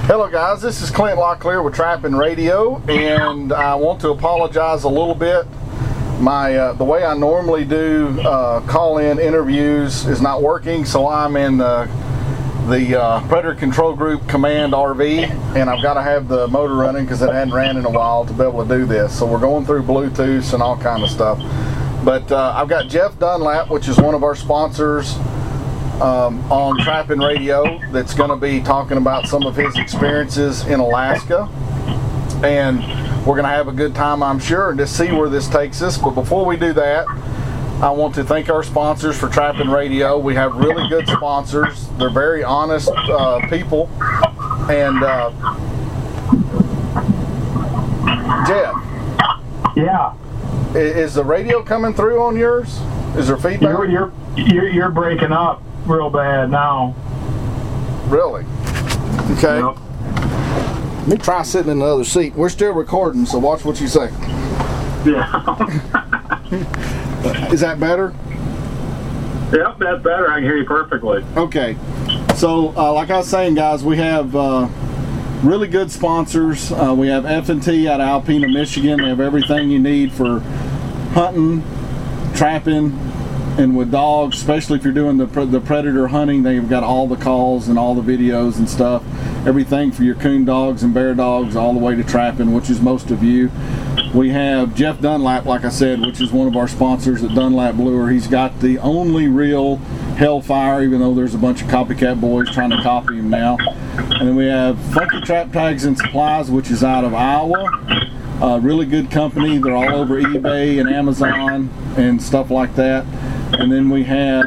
Hello guys, this is Clint Locklear with Trapping Radio, and I want to apologize a little bit. The way I normally do call-in interviews is not working, so I'm in the Predator Control Group Command RV, and I've got to have the motor running because it hadn't ran in a while to be able to do this. So we're going through Bluetooth and all kind of stuff. But I've got Jeff Dunlap, which is one of our sponsors on Trapping Radio, that's going to be talking about some of his experiences in Alaska, and we're going to have a good time, I'm sure, and just see where this takes us. But before we do that, I want to thank our sponsors for Trapping Radio. We have really good sponsors. They're very honest people. And Jeff, yeah, is the radio coming through on yours? Is there feedback? You're breaking up real bad now. Really? Okay. Yep. Let me try sitting in the other seat. We're still recording, so watch what you say. Yeah. Is that better? Yep, that's better. I can hear you perfectly. Okay. So, like I was saying, guys, we have really good sponsors. We have F&T out of Alpena, Michigan. They have everything you need for hunting, trapping, and with dogs, especially if you're doing the predator hunting. They've got all the calls and all the videos and stuff. Everything for your coon dogs and bear dogs, all the way to trapping, which is most of you. We have Jeff Dunlap, like I said, which is one of our sponsors at Dunlap Lure. He's got the only real Hellfire, even though there's a bunch of copycat boys trying to copy him now. And then we have Funky Trap Tags and Supplies, which is out of Iowa. Really good company. They're all over eBay and Amazon and stuff like that. And then we have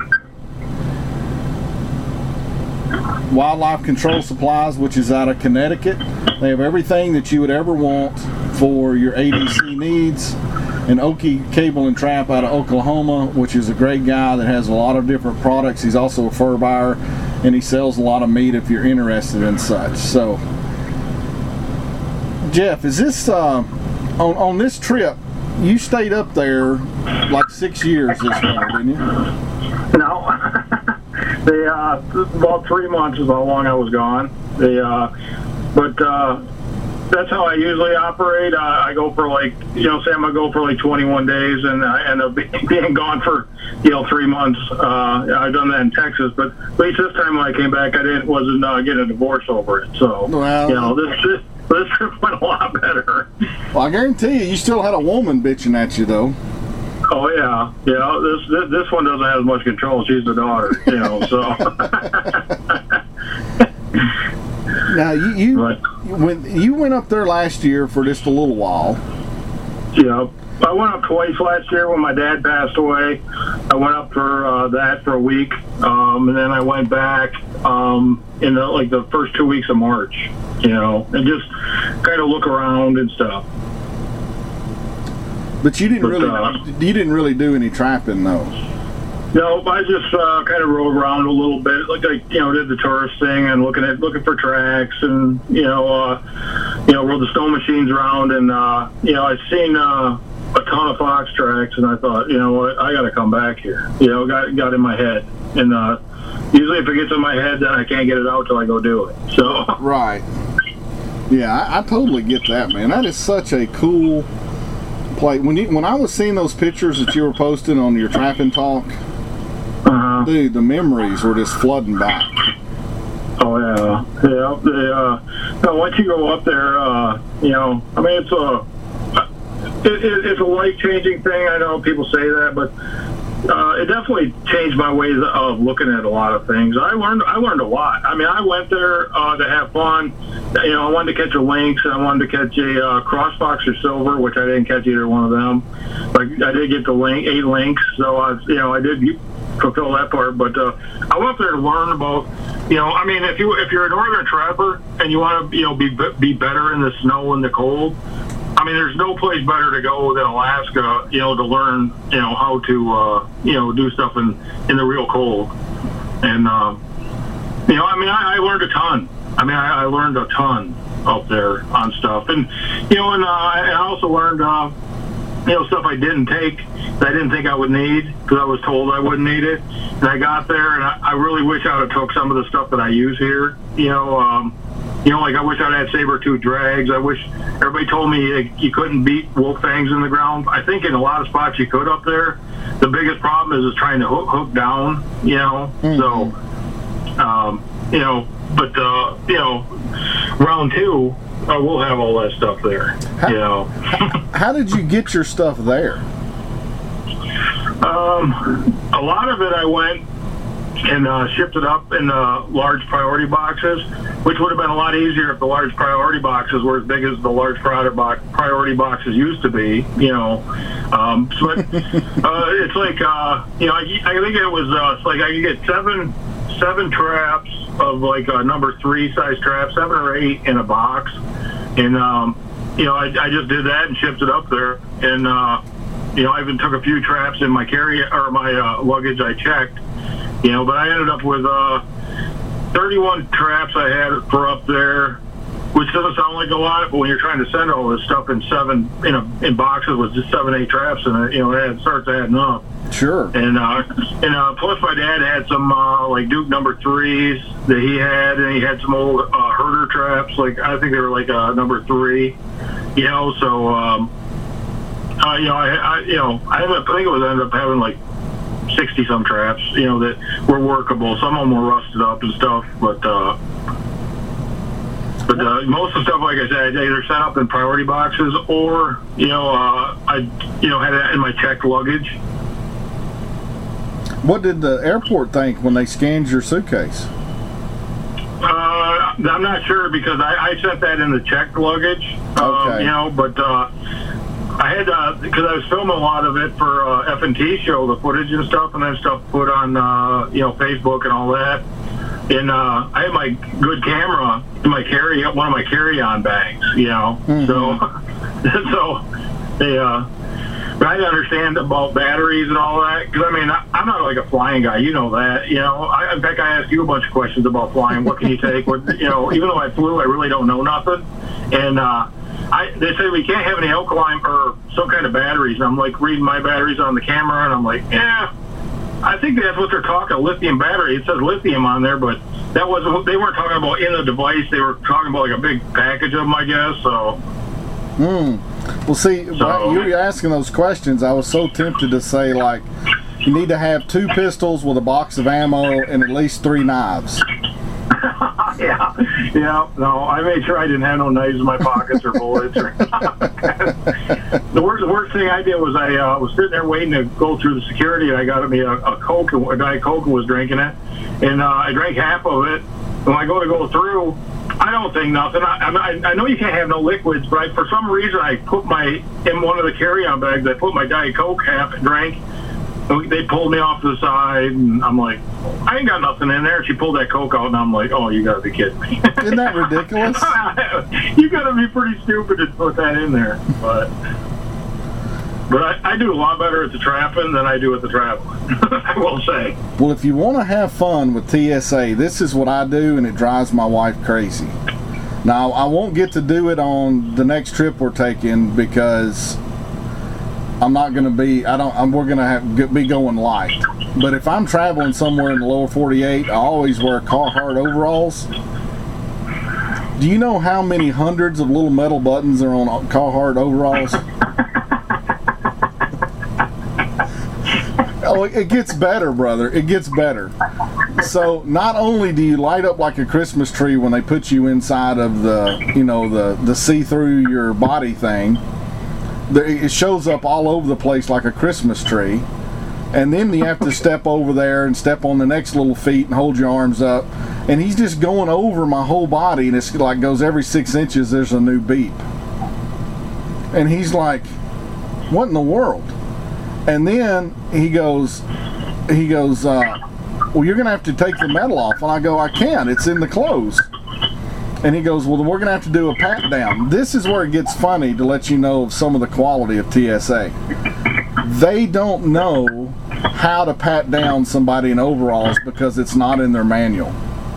Wildlife Control Supplies, which is out of Connecticut. They have everything that you would ever want for your ADC needs. And Okie Cable and Trap out of Oklahoma, which is a great guy that has a lot of different products. He's also a fur buyer, and he sells a lot of meat if you're interested in such. So, Jeff, is this on this trip? You stayed up there like 6 years this winter, didn't you? No. About 3 months is how long I was gone. But that's how I usually operate. I go for say I'm gonna go for like 21 days, and I end up being gone for 3 months. I've done that in Texas, but at least this time when I came back, I wasn't getting a divorce over it. So this trip went a lot better. Well, I guarantee you still had a woman bitching at you, though. Oh yeah. This one doesn't have as much control. She's the daughter, So. Now when you went up there last year for just a little while. Yeah, I went up twice last year when my dad passed away. I went up for that for a week, and then I went back in the first 2 weeks of March. And just kind of look around and stuff. But you didn't really do any trapping, though. No, I just kind of rode around a little bit, did the tourist thing and looking for tracks, and rode the snow machines around, and I've seen a ton of fox tracks, and I thought, I got to come back here. Got in my head, and usually if it gets in my head, then I can't get it out till I go do it. So right, yeah, I totally get that, man. That is such a cool place. When I was seeing those pictures that you were posting on your Trapping Talk. Dude, the memories were just flooding back. Oh yeah. Once you go up there, it's a life-changing thing. I know people say that, but it definitely changed my ways of looking at a lot of things. I learned a lot. I mean, I went there to have fun. I wanted to catch a lynx, and I wanted to catch a crossfox or silver, which I didn't catch either one of them. But I did get the 8 lynx, so I did fulfill that part. But I went up there to learn about, if you're a northern trapper and you want to be better in the snow and the cold, there's no place better to go than Alaska, to learn, how to, do stuff in the real cold. And, I learned a ton. I learned a ton up there on stuff. And, and I also learned, stuff I didn't take that I didn't think I would need because I was told I wouldn't need it. And I got there, and I really wish I would have took some of the stuff that I use here, You know, like I wish I'd had saber-tooth drags. I wish everybody told me you couldn't beat wolf fangs in the ground. I think in a lot of spots you could up there. The biggest problem is trying to hook down, you know. Mm-hmm. So, you know, but, you know, round 2, we'll have all that stuff there, you know. How did you get your stuff there? A lot of it I went and shipped it up in large priority boxes, which would have been a lot easier if the large priority boxes were as big as the large priority boxes used to be, you know. So it's like, you know, I think it was it's like I could get seven traps of like number 3 size traps, 7 or 8 in a box, and you know, I just did that and shipped it up there, and you know, I even took a few traps in my my luggage I checked. You know, but I ended up with 31 traps I had for up there, which doesn't sound like a lot, but when you're trying to send all this stuff in in boxes with just 7, 8 traps in it, you know, it starts adding up. Sure. And plus my dad had some like Duke number 3s that he had, and he had some old herder traps, like I think they were like number 3. You know, so you know, I think it was ended up having like 60-some traps, you know, that were workable. Some of them were rusted up and stuff, but most of the stuff, like I said, I either sent up in priority boxes or, you know, I, you know, had it in my checked luggage. What did the airport think when they scanned your suitcase? I'm not sure, because I sent that in the checked luggage, okay. You know, but I had, because I was filming a lot of it for F&T show, the footage and stuff, and then stuff put on, you know, Facebook and all that. And I had my good camera in my one of my carry-on bags, you know. Mm-hmm. So they, but I understand about batteries and all that, because I mean, I'm not like a flying guy, you know that, you know. In fact, I asked you a bunch of questions about flying. What can you take? What, you know, even though I flew, I really don't know nothing. And they say we can't have any alkaline or some kind of batteries. And I'm like reading my batteries on the camera, and I'm like, yeah, I think that's what they're talking, lithium battery. It says lithium on there, but that wasn't. They weren't talking about in the device. They were talking about like a big package of them, I guess. So. Well, see, while you were asking those questions, I was so tempted to say, like, you need to have 2 pistols with a box of ammo and at least 3 knives. Yeah. No, I made sure I didn't have no knives in my pockets or bullets. The worst thing I did was I was sitting there waiting to go through the security, and I got me a Coke, a Diet Coke, and was drinking it, and I drank half of it. When I go through, I don't think nothing. I know you can't have no liquids, but for some reason I put in one of the carry-on bags, I put my Diet Coke half and drank. They pulled me off to the side, and I'm like, I ain't got nothing in there. She pulled that Coke out, and I'm like, oh, you got to be kidding me. Isn't that ridiculous? You got to be pretty stupid to put that in there. But I do a lot better at the trapping than I do at the traveling, I will say. Well, if you want to have fun with TSA, this is what I do, and it drives my wife crazy. Now, I won't get to do it on the next trip we're taking, because I'm not going to be, we're going to be going light. But if I'm traveling somewhere in the lower 48, I always wear Carhartt overalls. Do you know how many hundreds of little metal buttons are on Carhartt overalls? Oh, it gets better, brother. It gets better. So not only do you light up like a Christmas tree when they put you inside of the, you know, the see-through your body thing, it shows up all over the place like a Christmas tree. And then you have to step over there and step on the next little feet and hold your arms up. And he's just going over my whole body, and it's like goes every 6 inches, there's a new beep. And he's like, what in the world? And then he goes, well, you're going to have to take the metal off. And I go, I can't. It's in the clothes. And he goes, well, then we're going to have to do a pat down. This is where it gets funny, to let you know of some of the quality of TSA. They don't know how to pat down somebody in overalls because it's not in their manual.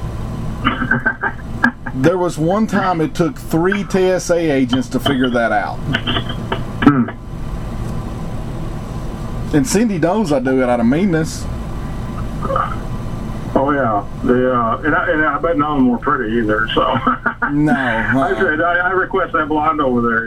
There was one time it took 3 TSA agents to figure that out. And Cindy knows I do it out of meanness. Oh, Oh yeah, and I bet none of them were pretty either. So no, I said I request that blonde over there.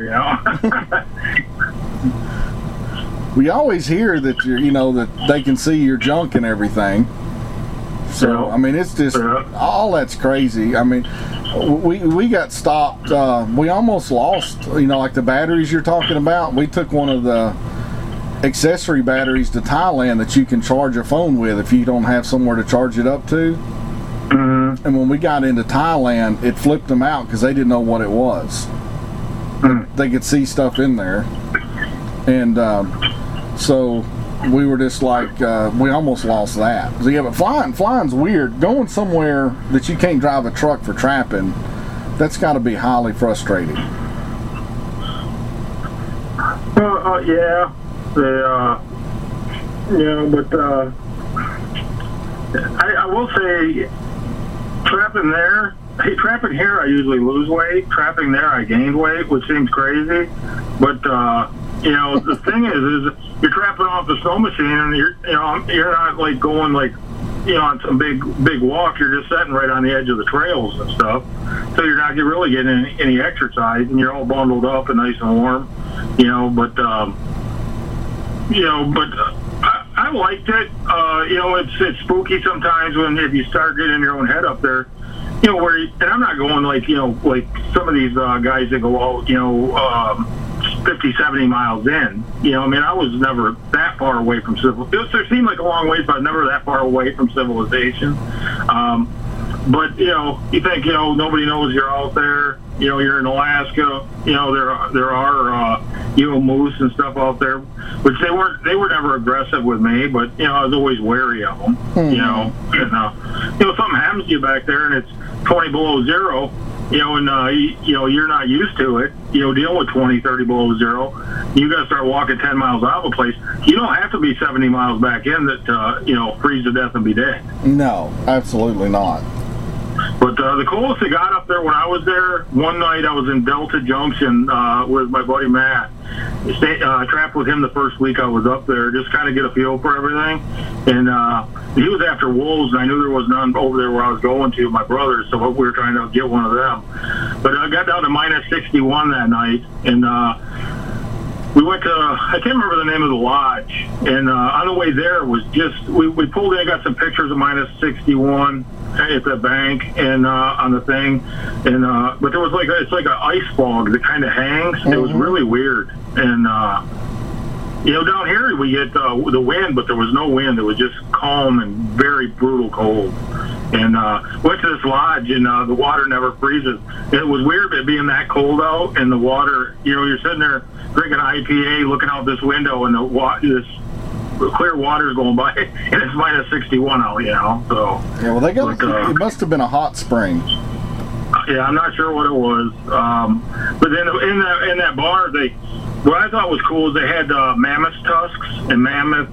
We always hear that that they can see your junk and everything. So I mean, it's just all that's crazy. I mean, we got stopped. We almost lost. Like the batteries you're talking about. We took one of the accessory batteries to Thailand that you can charge a phone with if you don't have somewhere to charge it up to. Mm-hmm. And when we got into Thailand, it flipped them out because they didn't know what it was. They could see stuff in there, and so we were just like, we almost lost that. So yeah, but flying's weird. Going somewhere that you can't drive a truck for trapping, that's got to be highly frustrating. Yeah. But I will say, trapping here I usually lose weight. Trapping there I gained weight, which seems crazy. But the thing is you're trapping off the snow machine, and you're not like going like on some big walk. You're just sitting right on the edge of the trails and stuff. So you're not really getting any exercise, and you're all bundled up and nice and warm. I liked it. It's spooky sometimes if you start getting your own head up there. And I'm not going like some of these guys that go out, 50, 70 miles in. I was never that far away from civilization. It seemed like a long ways, but never that far away from civilization. But you think nobody knows you're out there. You're in Alaska. There are moose and stuff out there, which they were never aggressive with me, but I was always wary of them. And something happens to you back there, and it's 20 below zero. You're not used to it. Dealing with 20, 30 below zero. You got to start walking 10 miles out of a place. You don't have to be 70 miles back in that freeze to death and be dead. No, absolutely not. But the coolest I got up there when I was there, one night I was in Delta Junction with my buddy Matt. Trapped with him the first week I was up there, just kind of get a feel for everything. And he was after wolves, and I knew there was none over there where I was going to, my brother, so we were trying to get one of them. But I got down to minus 61 that night, and we went to, I can't remember the name of the lodge, and on the way there was just, we pulled in, got some pictures of minus 61 at the bank and on the thing, and but there was it's like an ice fog that kind of hangs. It was really weird. And down here we get the wind, but there was no wind. It was just calm and very brutal cold. And went to this lodge, and the water never freezes. It was weird it being that cold out, and the water, you're sitting there drinking IPA, looking out this window, and this clear water's going by, and it's minus 61 out, So yeah, well, it must have been a hot spring. Yeah, I'm not sure what it was. But then in that bar, what I thought was cool is they had mammoth tusks and mammoth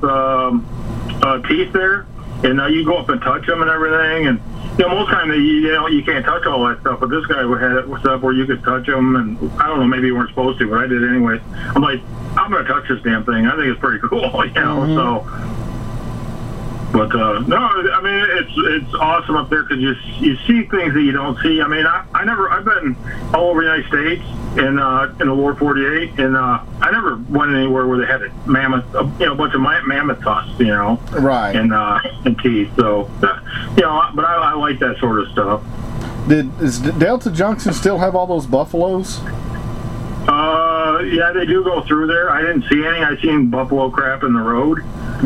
teeth there, and you go up and touch them and everything. And most time you can't touch all that stuff, but this guy had stuff where you could touch them, and I don't know, maybe you weren't supposed to, but I did anyway. I'm like, I'm gonna touch this damn thing. I think it's pretty cool, So, but no, I mean it's awesome up there because you see things that you don't see. I mean, I've been all over the United States in the lower 48, and I never went anywhere where they had a bunch of mammoth tusks, right, and teeth. So, but I like that sort of stuff. Does Delta Junction still have all those buffaloes? Yeah, they do go through there. I didn't see any. I seen buffalo crap in the road.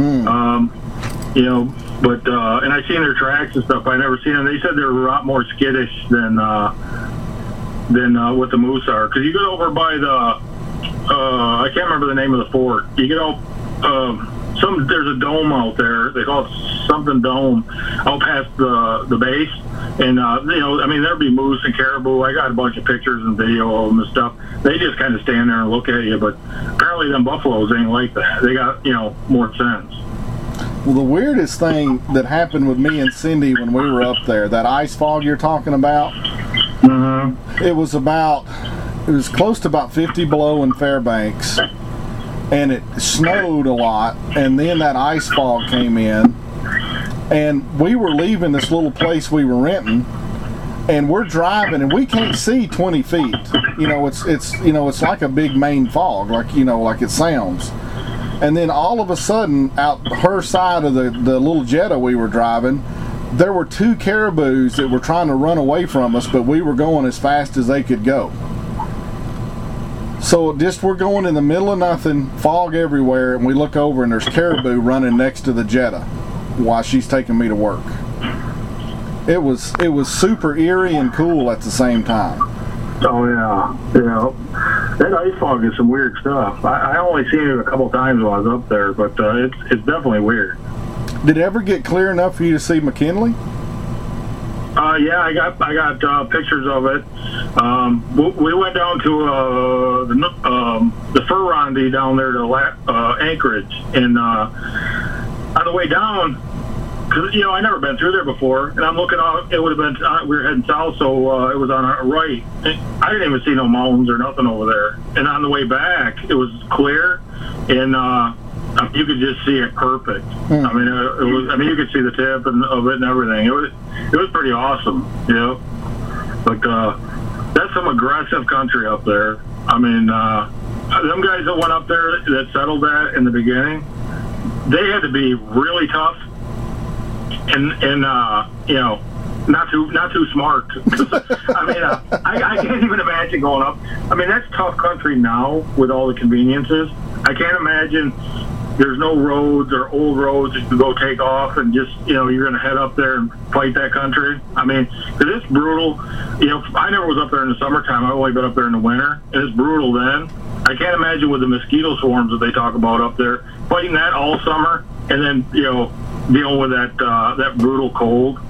But and I seen their tracks and stuff. I never seen them. They said they're a lot more skittish than what the moose are. Because you get over by the I can't remember the name of the fort. You get out there's a dome out there. They call it something dome out past the base. And, there'd be moose and caribou. I got a bunch of pictures and video of them and stuff. They just kind of stand there and look at you. But apparently them buffaloes ain't like that. They got, more sense. Well, the weirdest thing that happened with me and Cindy when we were up there, that ice fog you're talking about, it was close to about 50 below in Fairbanks. And it snowed a lot. And then that ice fog came in. And we were leaving this little place we were renting, and we're driving, and we can't see 20 feet. It's like a big main fog, like it sounds. And then all of a sudden, out her side of the little Jetta we were driving, there were 2 caribous that were trying to run away from us, but we were going as fast as they could go. So we're going in the middle of nothing, fog everywhere, and we look over and there's caribou running next to the Jetta while she's taking me to work. It was super eerie and cool at the same time. Oh yeah. That ice fog is some weird stuff. I only seen it a couple times while I was up there, but it's definitely weird. Did it ever get clear enough for you to see McKinley? Yeah, I got pictures of it. We went down to the fur rendezvous down there to Anchorage, and on the way down, because I never been through there before, and I'm looking out. It would have been we were heading south, so it was on our right. I didn't even see no mountains or nothing over there. And on the way back, it was clear, and you could just see it perfect. I mean, it was. I mean, you could see the tip of it and everything. It was pretty awesome, But that's some aggressive country up there. I mean, them guys that went up there that settled that in the beginning, they had to be really tough. And not too smart. I mean, I can't even imagine going up. I mean, that's tough country now with all the conveniences. I can't imagine there's no roads or old roads that you can go take off and just, you're going to head up there and fight that country. I mean, because it's brutal. I never was up there in the summertime. I've only been up there in the winter, and it's brutal then. I can't imagine with the mosquito swarms that they talk about up there, fighting that all summer, and then, dealing with that brutal cold,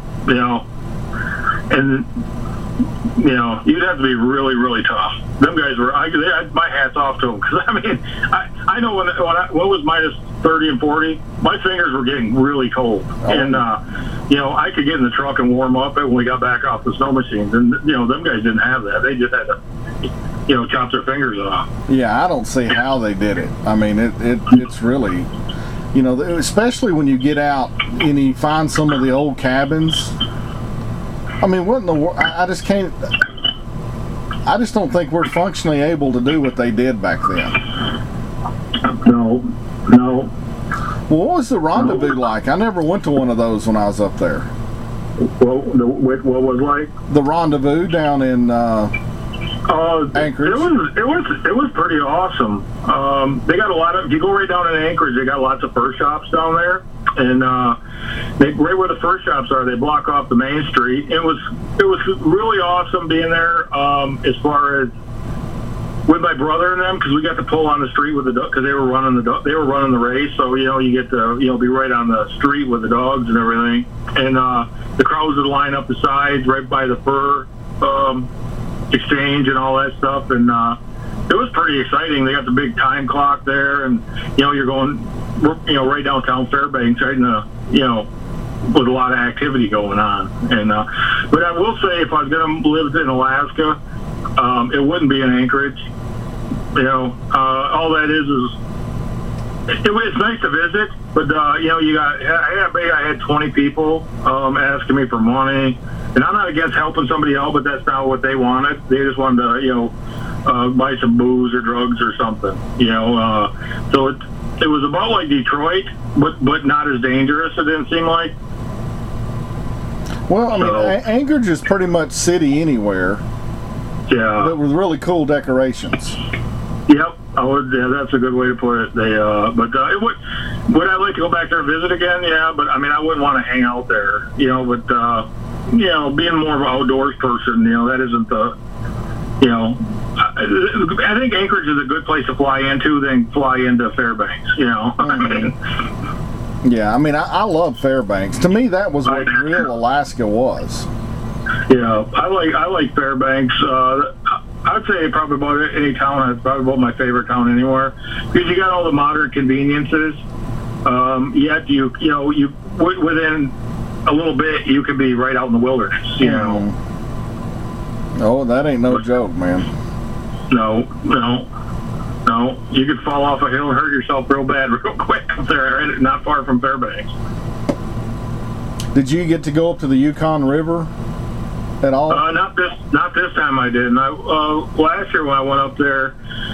and you'd have to be really, really tough. Them guys were. My hat's off to them, because I mean, I know when it was minus 30 and 40, my fingers were getting really cold, and I could get in the truck and warm up it when we got back off the snow machines, and them guys didn't have that. They just had to, chop their fingers off. Yeah, I don't see how they did it. I mean, it's really. Especially when you get out and you find some of the old cabins. I mean, what in the world? I just can't. I just don't think we're functionally able to do what they did back then. No. Well, what was the rendezvous like? I never went to one of those when I was up there. What was like? The rendezvous down in Anchorage. It was pretty awesome. They got a lot of. If you go right down in Anchorage, they got lots of fur shops down there, and right where the fur shops are, they block off the main street. It was really awesome being there. As far as with my brother and them, because we got to pull on the street with the dog, because they were running the race. So you get to be right on the street with the dogs and everything, and the crowds would line up the sides right by the fur exchange and all that stuff, and it was pretty exciting. They got the big time clock there, and you're going right downtown Fairbanks, right in the with a lot of activity going on. And but I will say, if I was going to live in Alaska, it wouldn't be in Anchorage. All that is it's nice to visit, but I had 20 people asking me for money. And I'm not against helping somebody out, but that's not what they wanted. They just wanted to, buy some booze or drugs or something. So it was about like Detroit, but not as dangerous. It didn't seem like. Well, I mean, Anchorage is pretty much city anywhere. Yeah. But with really cool decorations. Yep. Yeah, that's a good way to put it. Would I like to go back there and visit again? Yeah, but I mean, I wouldn't want to hang out there. But. Being more of an outdoors person, that isn't the, I think Anchorage is a good place to fly into than fly into Fairbanks, Yeah, I mean, I love Fairbanks. To me, that was what real Alaska was. Yeah, I like Fairbanks. I'd say probably about any town. It's probably about my favorite town anywhere, because you got all the modern conveniences. Yet you within a little bit, you could be right out in the wilderness, Oh, that ain't no joke, man. No. You could fall off a hill and hurt yourself real bad real quick up there, not far from Fairbanks. Did you get to go up to the Yukon River at all? Not this time I didn't. Last year when I went up there,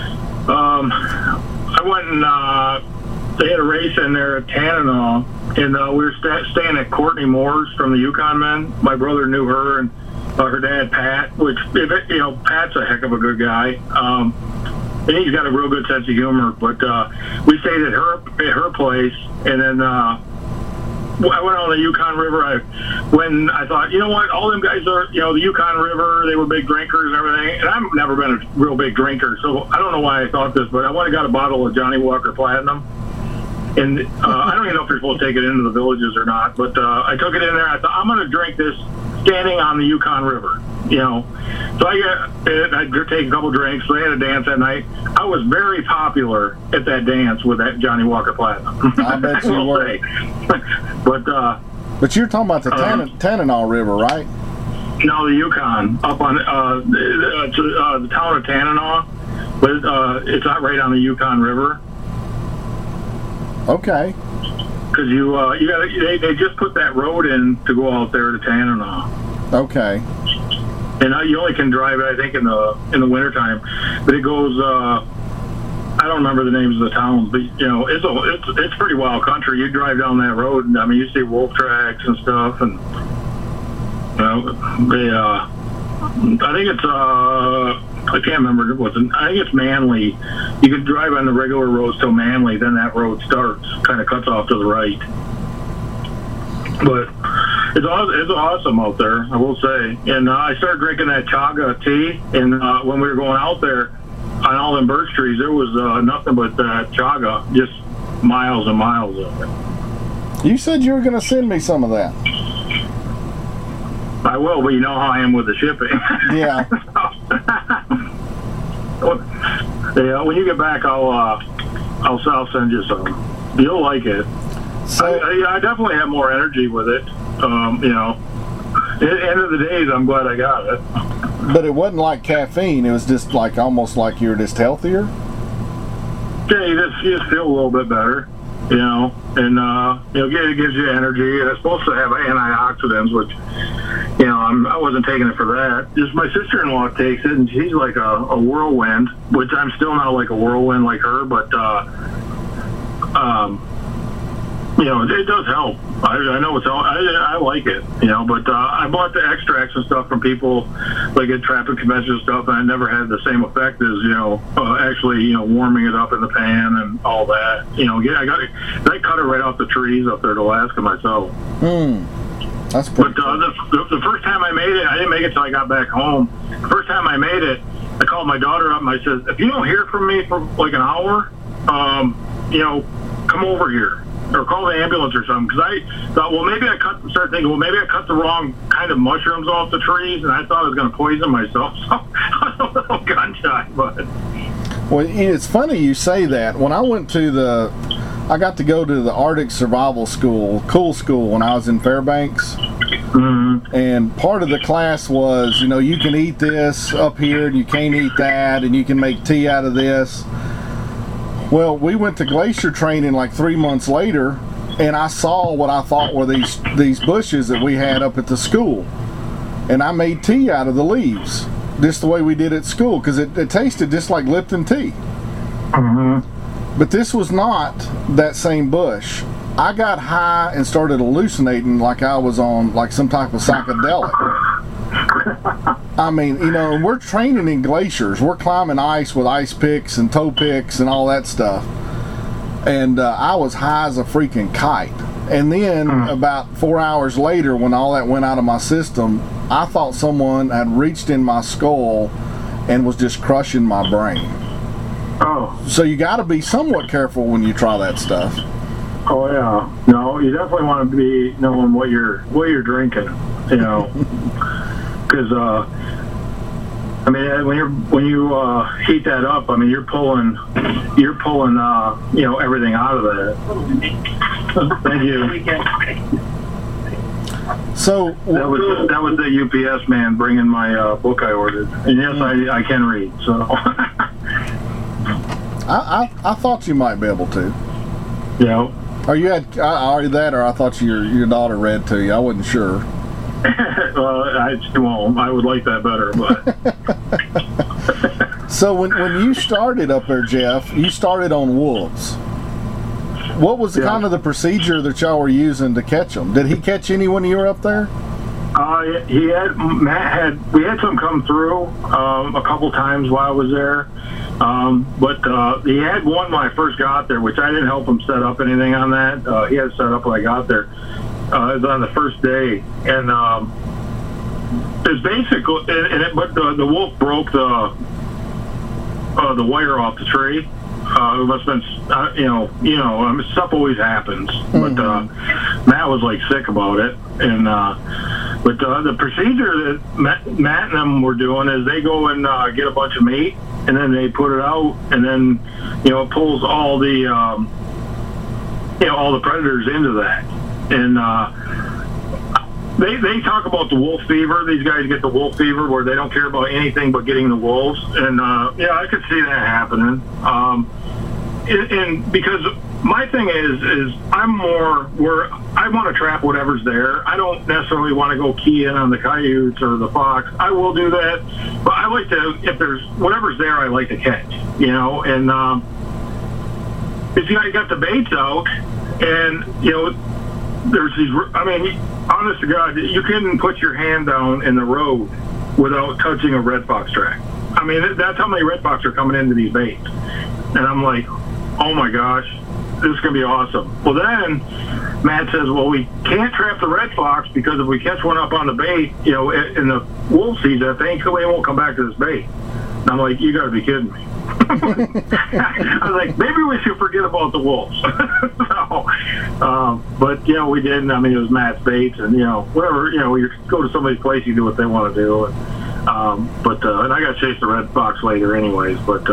I went and they had a race in there at Tanana, and we were staying at Courtney Moore's from the Yukon Men. My brother knew her, and her dad Pat, which Pat's a heck of a good guy. And he's got a real good sense of humor. But we stayed at her place, and then I went on the Yukon River. When I thought, you know what, all them guys are, the Yukon River, they were big drinkers and everything. And I've never been a real big drinker, so I don't know why I thought this, but I went and got a bottle of Johnny Walker Platinum. And I don't even know if you're supposed to take it into the villages or not, but I took it in there. I thought, I'm going to drink this standing on the Yukon River, So I'd take a couple drinks. They had a dance that night. I was very popular at that dance with that Johnny Walker Platinum. I bet you were. But you're talking about the Tanana River, right? No, the Yukon, up on the town of Tanana, but it's not right on the Yukon River. Okay. Because they just put that road in to go out there to Tanana. Okay. And you only can drive it, I think, in the wintertime. But it goes, I don't remember the names of the towns, but it's pretty wild country. You drive down that road, and I mean, you see wolf tracks and stuff, and I think it's I can't remember I think it's Manly. You could drive on the regular roads till Manly, then that road starts, kind of cuts off to the right. But it's awesome out there, I will say. And I started drinking that chaga tea, and when we were going out there on all them birch trees, there was nothing but chaga, just miles and miles of it. You said you were going to send me some of that. I will, but you know how I am with the shipping. Yeah. Yeah, when you get back, I'll send you some. You'll like it. So I definitely have more energy with it. At the end of the days, I'm glad I got it. But it wasn't like caffeine. It was just almost like you're just healthier. Yeah, you just feel a little bit better, and it gives you energy, and it's supposed to have antioxidants, which, I wasn't taking it for that. Just my sister-in-law takes it, and she's like a whirlwind, which I'm still not like a whirlwind like her, but it does help. I know it's all. I like it, But I bought the extracts and stuff from people like at traffic convention stuff, and I never had the same effect as actually warming it up in the pan and all that. I cut it right off the trees up there in Alaska myself. That's pretty. But the first time I made it, I didn't make it till I got back home. The first time I made it, I called my daughter up and I said, if you don't hear from me for like an hour, come over here. Or call the ambulance or something, because I thought, maybe I cut the wrong kind of mushrooms off the trees, and I thought I was going to poison myself. So I was a little gun shy, but. Well, it's funny you say that. When I went I got to go to the Arctic Survival School, Cool School, when I was in Fairbanks. Mm-hmm. And part of the class was, you can eat this up here, and you can't eat that, and you can make tea out of this. Well, we went to glacier training like 3 months later, and I saw what I thought were these bushes that we had up at the school. And I made tea out of the leaves, just the way we did at school, because it tasted just like Lipton tea. Mm-hmm. But this was not that same bush. I got high and started hallucinating like I was on like some type of psychedelic. I mean, we're training in glaciers. We're climbing ice with ice picks and toe picks and all that stuff. And I was high as a freaking kite. And then about 4 hours later, when all that went out of my system, I thought someone had reached in my skull and was just crushing my brain. Oh. So you got to be somewhat careful when you try that stuff. Oh yeah. No, you definitely want to be knowing what you're drinking. Because I mean, when you heat that up, I mean, you're pulling everything out of that. Thank you. So that was the UPS man bringing my book I ordered, and yes, I can read. So I thought you might be able to. Yeah. Or you had already that, or I thought your daughter read to you. I wasn't sure. She won't. I would like that better, but. So when you started up there, Jeff, you started on wolves. What was the kind of the procedure that y'all were using to catch them? Did he catch any when you were up there? We had some come through a couple times while I was there, but he had one when I first got there, which I didn't help him set up anything on that. He had set up when I got there. It was on the first day, and it's basically, but the wolf broke the wire off the tree. It must have been, I mean, stuff always happens. Mm-hmm. But Matt was like sick about it, and but the procedure that Matt and them were doing is they go and get a bunch of meat, and then they put it out, and then it pulls all the all the predators into that, and they talk about the wolf fever. These guys get the wolf fever where they don't care about anything but getting the wolves, and I could see that happening. And because my thing is I'm more where I want to trap whatever's there. I don't necessarily want to go key in on the coyotes or the fox. I will do that, but I like to, if there's whatever's there, I like to catch, and if you got the baits out, and there's these, I mean, honest to God, you couldn't put your hand down in the road without touching a red fox track. I mean, that's how many red fox are coming into these baits. And I'm like, oh my gosh, this is going to be awesome. Well, then Matt says, well, we can't trap the red fox because if we catch one up on the bait, and the wolf sees that thing, they won't come back to this bait. And I'm like, you got to be kidding me. I was like, maybe we should forget about the wolves. But we didn't. I mean, it was Matt's baits, and whatever. You go to somebody's place, you do what they want to do. And I got to chase the red fox later, anyways. But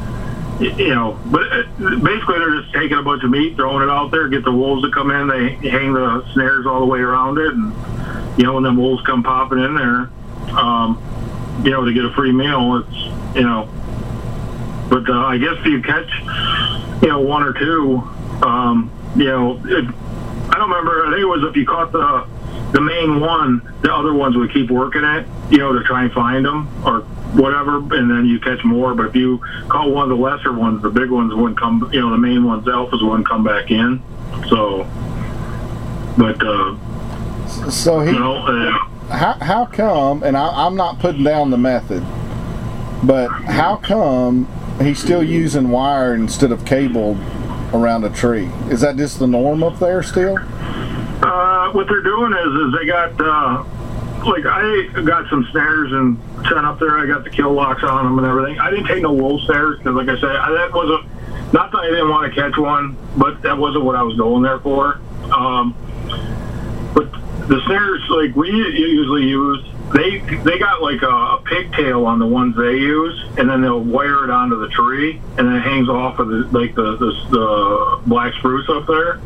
basically they're just taking a bunch of meat, throwing it out there, get the wolves to come in. They hang the snares all the way around it, and when them wolves come popping in there, to get a free meal, it's But I guess if you catch, one or two, I don't remember. I think it was if you caught the main one, the other ones would keep working it, to try and find them or whatever, and then you catch more. But if you caught one of the lesser ones, the big ones wouldn't come. The main ones, the alphas wouldn't come back in. So, but so he, how come? And I'm not putting down the method, but how come he's still using wire instead of cable around a tree? Is that just the norm up there still? What they're doing is they got, I got some snares and set up there. I got the kill locks on them and everything. I didn't take no wolf snares because, like I said, that wasn't, not that I didn't want to catch one, but that wasn't what I was going there for. But the snares, like we usually use, they got like a pigtail on the ones they use, and then they'll wire it onto the tree, and then it hangs off of the black spruce up there.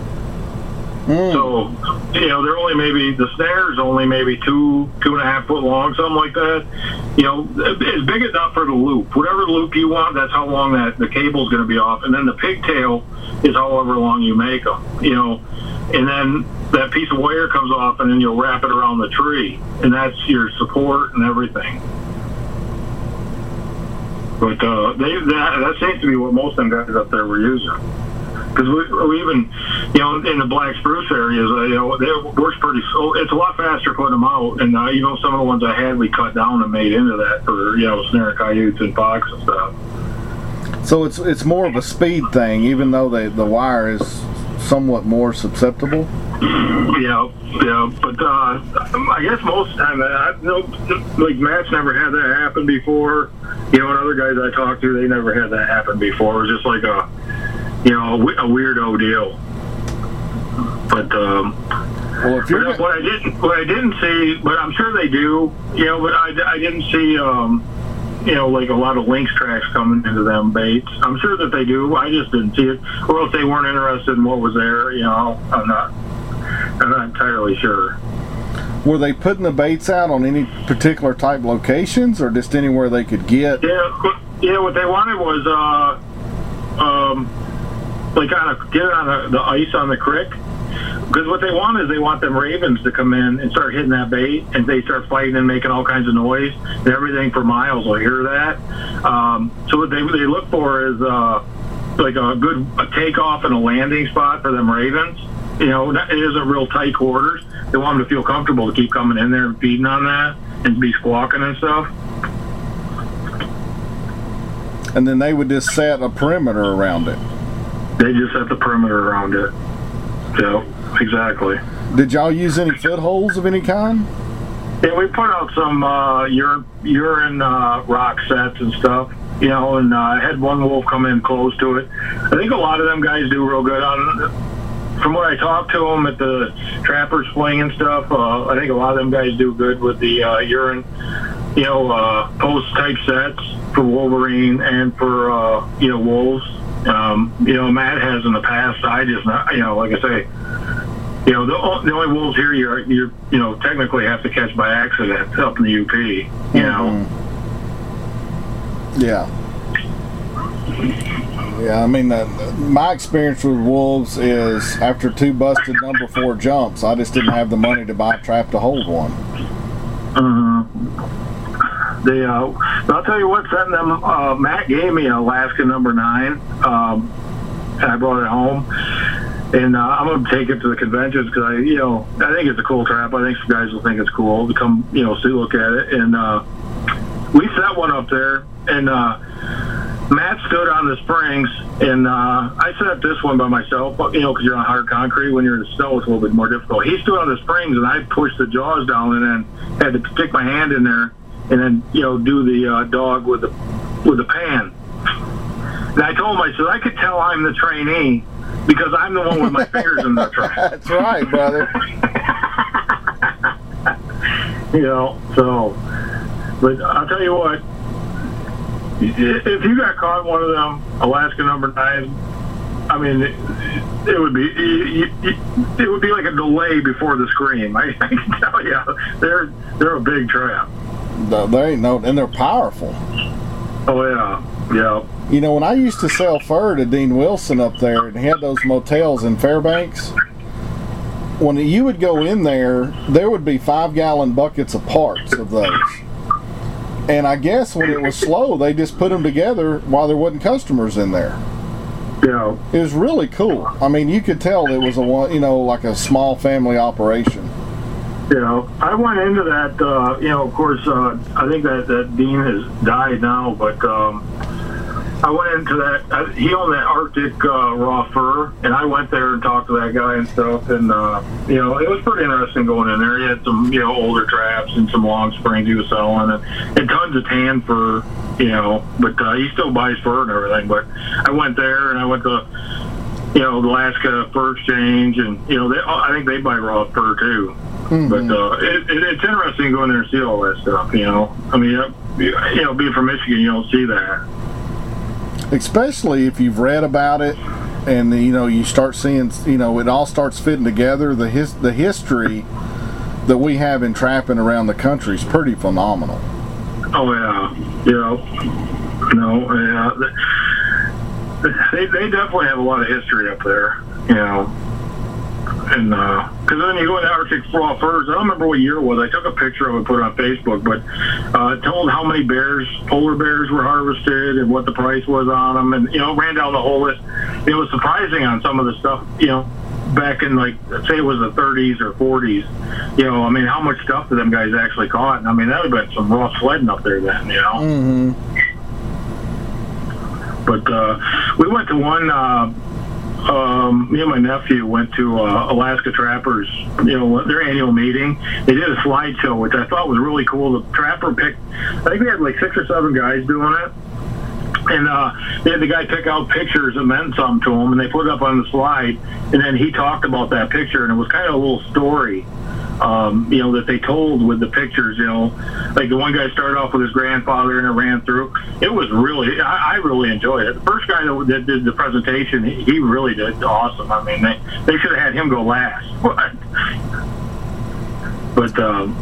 So, they're only maybe, the snare's only maybe 2.5 foot long, something like that. It's big enough for the loop. Whatever loop you want, that's how long the cable's going to be off. And then the pigtail is however long you make them, and then that piece of wire comes off, and then you'll wrap it around the tree, and that's your support and everything. But that seems to be what most of them guys up there were using. Because we even, in the black spruce areas, they works pretty slow. It's a lot faster putting them out, and some of the ones I had, we cut down and made into that for snare coyotes and fox and stuff. So it's more of a speed thing, even though the wire is somewhat more susceptible. Yeah, but I guess most of the time, like Matt's never had that happen before. And other guys I talked to, they never had that happen before. It was just like a weirdo deal. But well, if you're what I didn't see, but I'm sure they do. But I didn't see like a lot of lynx tracks coming into them baits. I'm sure that they do. I just didn't see it, or if they weren't interested in what was there. I'm not entirely sure. Were they putting the baits out on any particular type locations, or just anywhere they could get? Yeah. What they wanted was like get it on the ice on the creek. Because what they want is they want them ravens to come in and start hitting that bait, and they start fighting and making all kinds of noise and everything for miles. Will hear that. So what they look for is like a takeoff and a landing spot for them ravens. You know, it isn't real tight quarters. They want them to feel comfortable to keep coming in there and feeding on that and be squawking and stuff. And then they would just set a perimeter around it. They just set the perimeter around it. Yeah, exactly. Did y'all use any footholds of any kind? Yeah, we put out some urine rock sets and stuff, you know, and I had one wolf come in close to it. I think a lot of them guys do real good on it. From what I talked to them at the Trappers Fling and stuff, I think a lot of them guys do good with the urine, you know, post type sets for Wolverine and for, you know, wolves. You know, Matt has in the past. I just not, you know, like I say, you know, the only wolves here you're you know, technically have to catch by accident up in the UP. You know. Yeah. Yeah, I mean, my experience with wolves is after 2 busted number 4 jumps, I just didn't have the money to buy a trap to hold one. I'll tell you what, setting them. Matt gave me an Alaska number 9, and I brought it home. And I'm going to take it to the conventions because I think it's a cool trap. I think some guys will think it's cool to come, you know, see, look at it. And we set one up there, and Matt stood on the springs, and I set up this one by myself, you know, because you're on hard concrete. When you're in the snow, it's a little bit more difficult. He stood on the springs, and I pushed the jaws down, and then had to stick my hand in there, and then, you know, do the dog with the pan. And I told him, I said, I could tell I'm the trainee because I'm the one with my fingers in the trap. That's right, brother. You know, so, but I'll tell you what, if you got caught one of them Alaska number 9, I mean, it would be like a delay before the scream. I can tell you, they're a big trap. They ain't no, and they're powerful. Oh yeah, yeah. You know, when I used to sell fur to Dean Wilson up there, and he had those motels in Fairbanks, when you would go in there, there would be 5-gallon buckets of parts of those. And I guess when it was slow, they just put them together while there wasn't customers in there. Yeah. It was really cool. I mean, you could tell it was like a small family operation. You know, I went into that, you know, of course, I think that Dean has died now, but I went into that, he owned that Arctic raw fur, and I went there and talked to that guy and stuff, and, you know, it was pretty interesting going in there. He had some, you know, older traps and some long springs he was selling, and tons of tan fur, you know, but he still buys fur and everything. But I went there, and I went to, you know, the Alaska Fur Exchange, and, you know, I think they buy raw fur too. Mm-hmm. But it's interesting going there and see all that stuff, you know. I mean, you know, being from Michigan, you don't see that. Especially if you've read about it, and you know, you start seeing, you know, it all starts fitting together. The history that we have in trapping around the country is pretty phenomenal. Oh yeah, yeah, no, yeah. They definitely have a lot of history up there, you know. And because then you go into Arctic raw furs. I don't remember what year it was. I took a picture of it, put it on Facebook, but it told how many polar bears were harvested and what the price was on them, and, you know, ran down the whole list. It was surprising on some of the stuff, you know, back in, like, say it was the 30s or 40s. You know, I mean, how much stuff did them guys actually caught? And I mean, that would have been some rough sledding up there then, you know. Mm-hmm. But we went to one. Me and my nephew went to Alaska Trappers, you know, their annual meeting. They did a slideshow, which I thought was really cool. The trapper picked, I think we had like 6 or 7 guys doing it. And they had the guy pick out pictures that meant something to him, and they put it up on the slide. And then he talked about that picture, and it was kind of a little story, you know, that they told with the pictures, you know. Like the one guy started off with his grandfather and it ran through. It was really, I really enjoyed it. The first guy that did the presentation, he really did awesome. I mean, they should have had him go last. But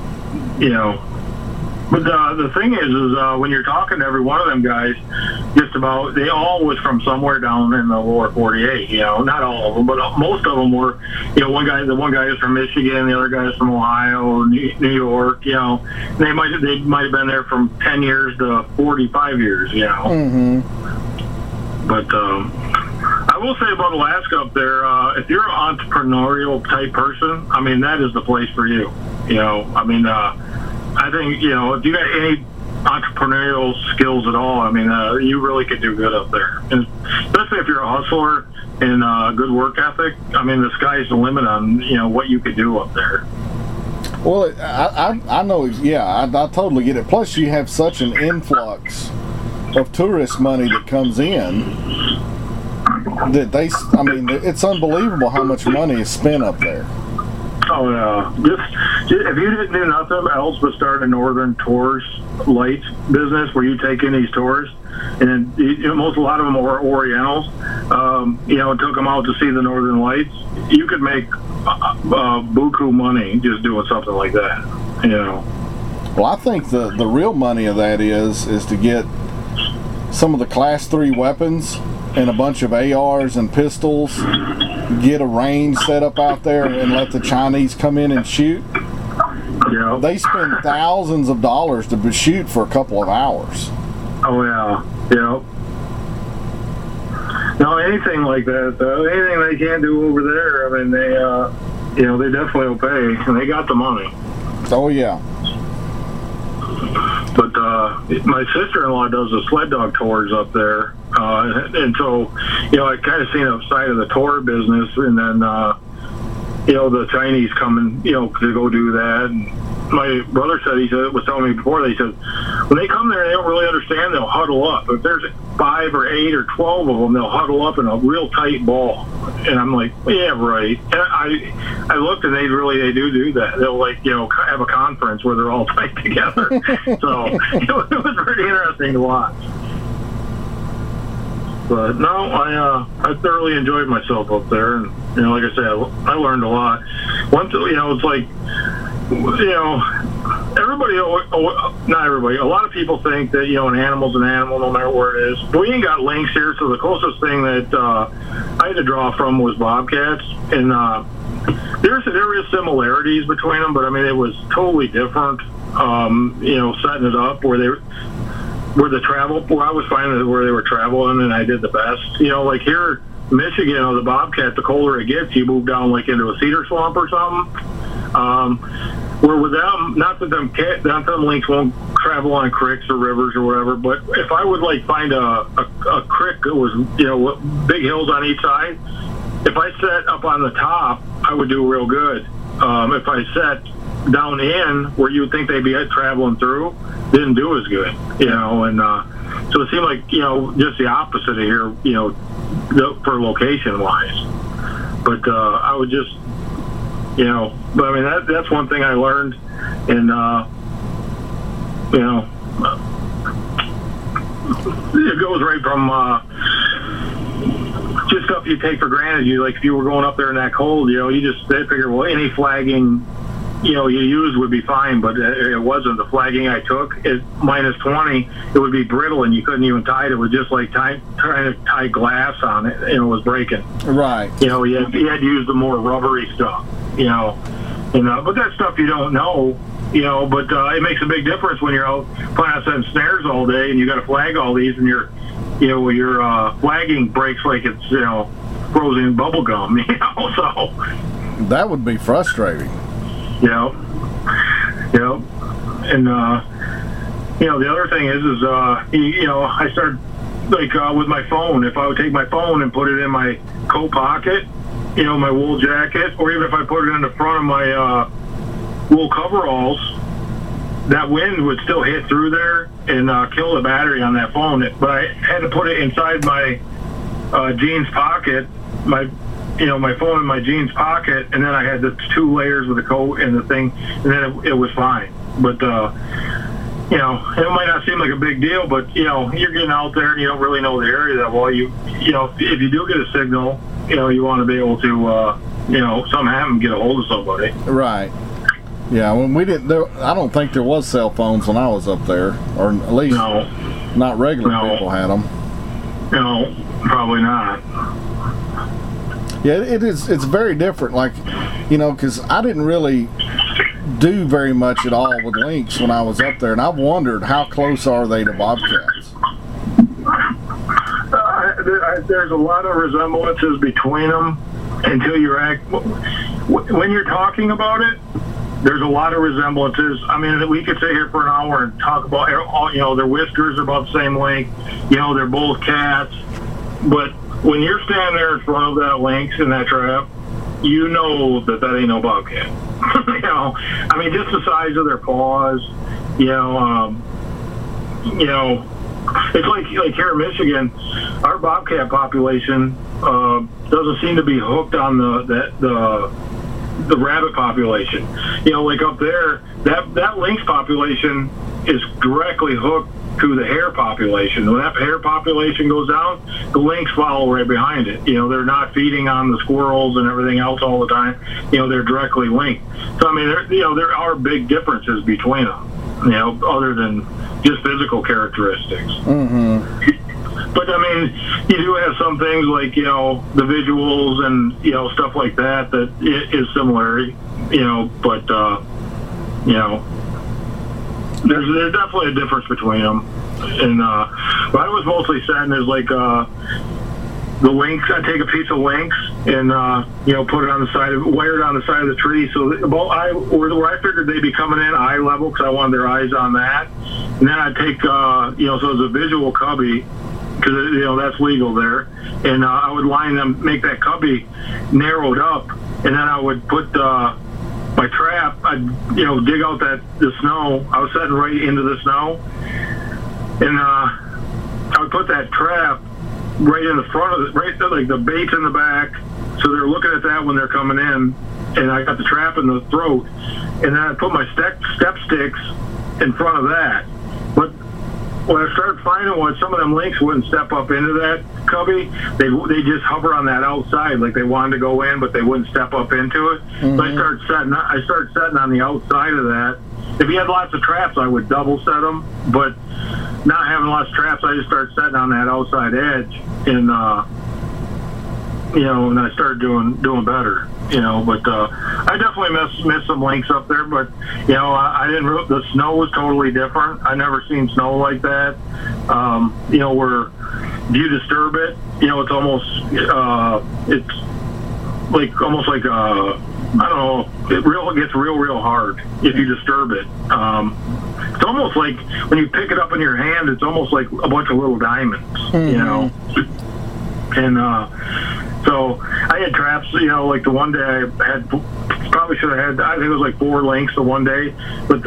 you know, but the thing is when you're talking to every one of them guys, just just about, they all was from somewhere down in the lower 48, you know, not all of them, but most of them were, you know, the one guy is from Michigan, the other guy is from Ohio, New York, you know, they might have been there from 10 years to 45 years, you know. Mm-hmm. But I will say about Alaska up there, if you're an entrepreneurial type person, I mean, that is the place for you. You know, I mean, I think, you know, if you got any entrepreneurial skills at all, I mean, you really could do good up there. And especially if you're a hustler and good work ethic, I mean, the sky's the limit on, you know, what you could do up there. Well, I know, yeah, I totally get it. Plus, you have such an influx of tourist money that comes in that I mean, it's unbelievable how much money is spent up there. Oh, yeah. Just if you didn't do nothing else but start a Northern Tours Lights business where you take in these tours, and a lot of them were Orientals, you know, took them out to see the Northern Lights, you could make buku money just doing something like that, you know. Well, I think the real money of that is to get some of the Class 3 weapons and a bunch of ARs and pistols, get a range set up out there and let the Chinese come in and shoot. Yeah. They spend thousands of dollars to shoot for a couple of hours. Oh, yeah. Yeah. No, anything like that, anything they can do over there, I mean, they, you know, they definitely will pay, and they got the money. Oh, yeah. But my sister-in-law does the sled dog tours up there, and so, you know, I kind of seen outside of the tour business, and then, you know, the Chinese coming, you know, to go do that. And my brother was telling me before, they said, when they come there, they don't really understand, they'll huddle up. If there's 5 or 8 or 12 of them, they'll huddle up in a real tight ball. And I'm like, yeah, right. And I looked, and they do that. They'll, like, you know, have a conference where they're all tight together. So it was pretty interesting to watch. But no, I thoroughly enjoyed myself up there, and, you know, like I said, I learned a lot. You know, it's like, you know, not everybody, a lot of people think that, you know, an animal's an animal no matter where it is. But we ain't got lynx here, so the closest thing that I had to draw from was bobcats, and there is similarities between them, but I mean, it was totally different. You know, setting it up where I was finding where they were traveling, and I did the best. You know, like here, Michigan, you know, the bobcat, the colder it gets, you move down like into a cedar swamp or something. Where with them, not that them lynx won't travel on creeks or rivers or whatever, but if I would like find a creek that was, you know, big hills on each side, if I set up on the top, I would do real good. If I set down in where you would think they'd be traveling through, didn't do as good, you know, and so it seemed like, you know, just the opposite of here, you know, for location wise. But I would just, you know, but I mean, that's one thing I learned, and you know, it goes right from just stuff you take for granted. You, like, if you were going up there in that cold, you know, they figure, well, any flagging, you know, you used would be fine, but it wasn't. The flagging I took at minus 20, it would be brittle, and you couldn't even tie it. It was just like trying to tie glass on it, and it was breaking. Right. You know, you had to use the more rubbery stuff, you know. And, but that's stuff you don't know, you know, but it makes a big difference when you're out planting setting snares all day, and you got to flag all these, and your flagging breaks like it's, you know, frozen bubble gum, you know, so. That would be frustrating. Yeah. And, you know, the other thing is you know, I started, like, with my phone. If I would take my phone and put it in my coat pocket, you know, my wool jacket, or even if I put it in the front of my wool coveralls, that wind would still hit through there and kill the battery on that phone. But I had to put it inside my jeans pocket, my phone in my jeans pocket, and then I had the 2 layers of the coat and the thing, and then it was fine. But, you know, it might not seem like a big deal, but, you know, you're getting out there and you don't really know the area that well. You know, if you do get a signal, you know, you want to be able to, you know, something happen, get a hold of somebody. Right. Yeah, when we didn't, I don't think there was cell phones when I was up there, or at least not regular people had them. Probably not. Yeah, it is. It's very different. Like, because I didn't really do very much at all with lynx when I was up there, and I've wondered how close are they to bobcats. There's a lot of resemblances between them until when you're talking about it. There's a lot of resemblances. I mean, we could sit here for an hour and talk about their whiskers are about the same length. They're both cats, but when you're standing there in front of that lynx in that trap, you know that ain't no bobcat. I mean, just the size of their paws. It's like here in Michigan, our bobcat population doesn't seem to be hooked on the rabbit population. Like up there, that lynx population is directly hooked to the hare population. When that hare population goes down, the lynx follow right behind it. They're not feeding on the squirrels and everything else all the time. They're directly linked. So I mean, there are big differences between them. Other than just physical characteristics. Mm-hmm. But I mean, you do have some things like the visuals and stuff like that is similar. But there's definitely a difference between them. And what I was mostly setting is like the lynx. I take a piece of lynx and put it on the side wire it on the side of the tree. So where I figured they'd be coming in eye level because I wanted their eyes on that. And then I take so it's a visual cubby because that's legal there. And I would line them, make that cubby narrowed up, and then I would put my trap. I'd dig out the snow. I was setting right into the snow, and I would put that trap right in the front of it, right there, like the bait's in the back, so they're looking at that when they're coming in, and I got the trap in the throat, and then I put my step sticks in front of that. But what I started finding was some of them lynx wouldn't step up into that cubby. They just hover on that outside, like they wanted to go in, but they wouldn't step up into it. Mm-hmm. So I started setting on the outside of that. If you had lots of traps, I would double set them, but not having lots of traps, I just started setting on that outside edge, and and I started doing better. But I definitely missed some lynx up there. But I didn't. The snow was totally different. I never seen snow like that. Where if you disturb it, it's almost almost like I don't know. It gets real hard if you disturb it. It's almost like when you pick it up in your hand, it's almost like a bunch of little diamonds, Mm-hmm. And so I had traps, like the one day I had, probably should have had, I think it was like 4 lynx the one day, but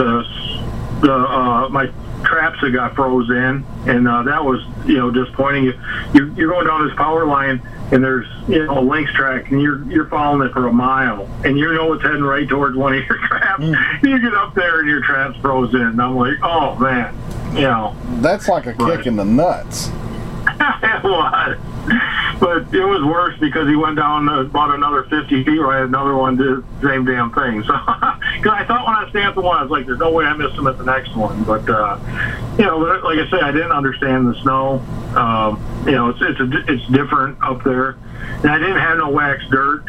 my traps had got froze in, and that was, disappointing. You're going down this power line, and there's, a lynx track, and you're following it for a mile, and it's heading right towards one of your traps. You get up there, and your trap's froze in, and I'm like, oh, man, That's like a kick in the nuts. It was. But it was worse because he went down about another 50 feet where I had another one do the same damn thing. So, because I thought when I stamped the one, I was like, there's no way I missed him at the next one. But, like I say, I didn't understand the snow. It's different up there. And I didn't have no waxed dirt.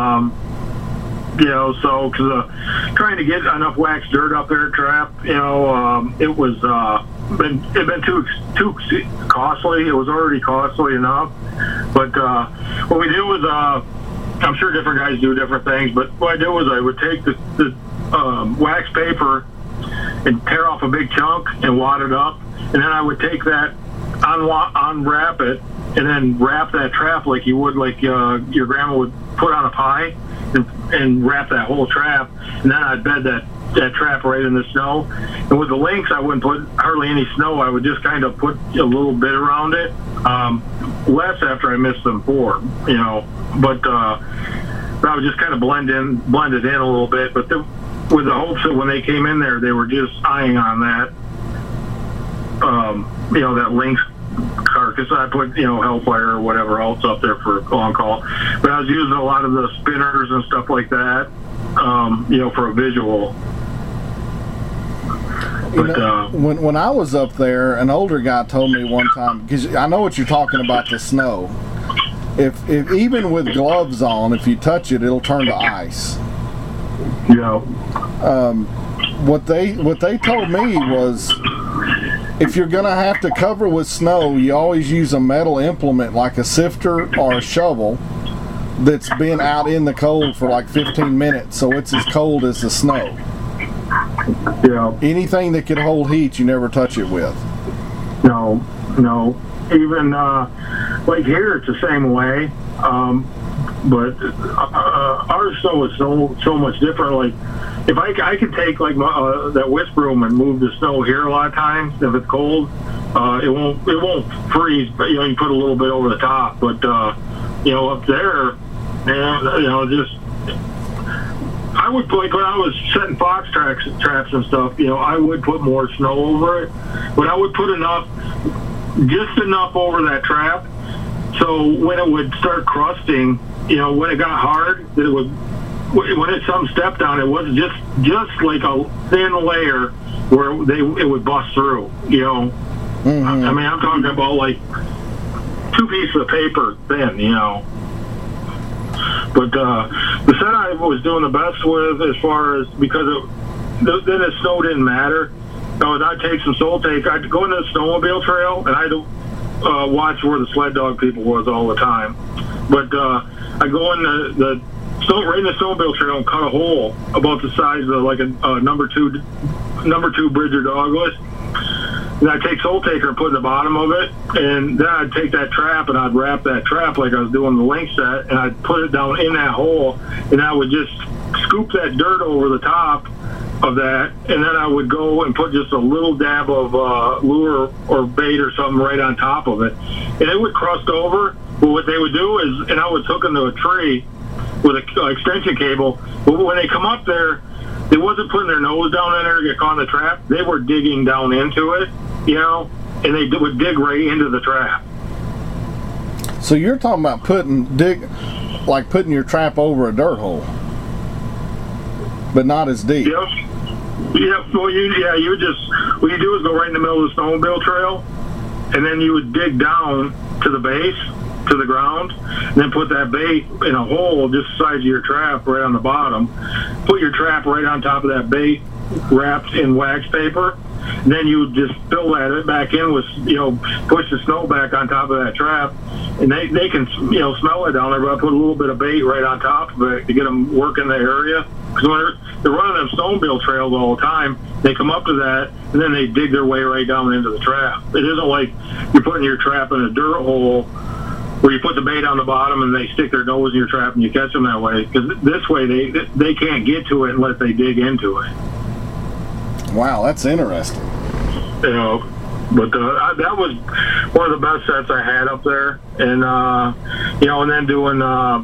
So because trying to get enough waxed dirt up there, trap, it was it'd been too costly. It was already costly enough. But what we did was, I'm sure different guys do different things, but what I did was I would take the wax paper and tear off a big chunk and wad it up, and then I would take that, unwrap it, and then wrap that trap like you would, like your grandma would put on a pie, and wrap that whole trap, and then I'd bed that trap right in the snow. And with the lynx, I wouldn't put hardly any snow. I would just kind of put a little bit around it, less after I missed them 4, but I would just kind of blend it in a little bit, but with the hopes that when they came in there, they were just eyeing on that, that lynx carcass. I put, Hellfire or whatever else up there for on call. But I was using a lot of the spinners and stuff like that, for a visual. when I was up there, an older guy told me one time, because I know what you're talking about, the snow. If even with gloves on, if you touch it, it'll turn to ice. Yeah. What they told me was, if you're gonna have to cover with snow, you always use a metal implement like a sifter or a shovel that's been out in the cold for like 15 minutes, so it's as cold as the snow. Yeah. Anything that could hold heat, you never touch it with. No. Even like here, it's the same way. But our snow is so much different. Like, if I could take like that whisk broom and move the snow here a lot of times, if it's cold, it won't freeze. But you put a little bit over the top. But up there, just I would put, like when I was setting fox traps and stuff. I would put more snow over it, but I would put just enough over that trap, so when it would start crusting, when it got hard, that it would. When some stepped on it, was just like a thin layer where it would bust through. Mm-hmm. I mean, I'm talking about like 2 pieces of paper thin. But the set I was doing the best with, as far as, because then the snow didn't matter. I'd take some soul tape. I'd go into the snowmobile trail, and I'd watch where the sled dog people was all the time. But I'd go in right in the snowmobile trail and cut a hole about the size of like a number two Bridger Douglas. And I'd take Soul Taker and put in the bottom of it, and then I'd take that trap and I'd wrap that trap like I was doing the link set, and I'd put it down in that hole, and I would just scoop that dirt over the top of that, and then I would go and put just a little dab of lure or bait or something right on top of it, and it would crust over. But what they would do is, and I was hooking to a tree with an extension cable, but when they come up there, they wasn't putting their nose down in there to get caught in the trap. They were digging down into it, and they would dig right into the trap. So you're talking about putting your trap over a dirt hole, but not as deep. Yep. Well, you would just, what you do is go right in the middle of the snowmobile trail, and then you would dig down to the base, to the ground, and then put that bait in a hole just the size of your trap right on the bottom. Put your trap right on top of that bait, wrapped in wax paper. And then you just fill that back in with, push the snow back on top of that trap, and they can, smell it down there. But I put a little bit of bait right on top of it to get them working the area. Because when they're running them snowmobile trails all the time, they come up to that, and then they dig their way right down into the trap. It isn't like you're putting your trap in a dirt hole where you put the bait on the bottom and they stick their nose in your trap and you catch them that way. Because this way they can't get to it unless they dig into it. Wow, that's interesting. But that was one of the best sets I had up there, and and then doing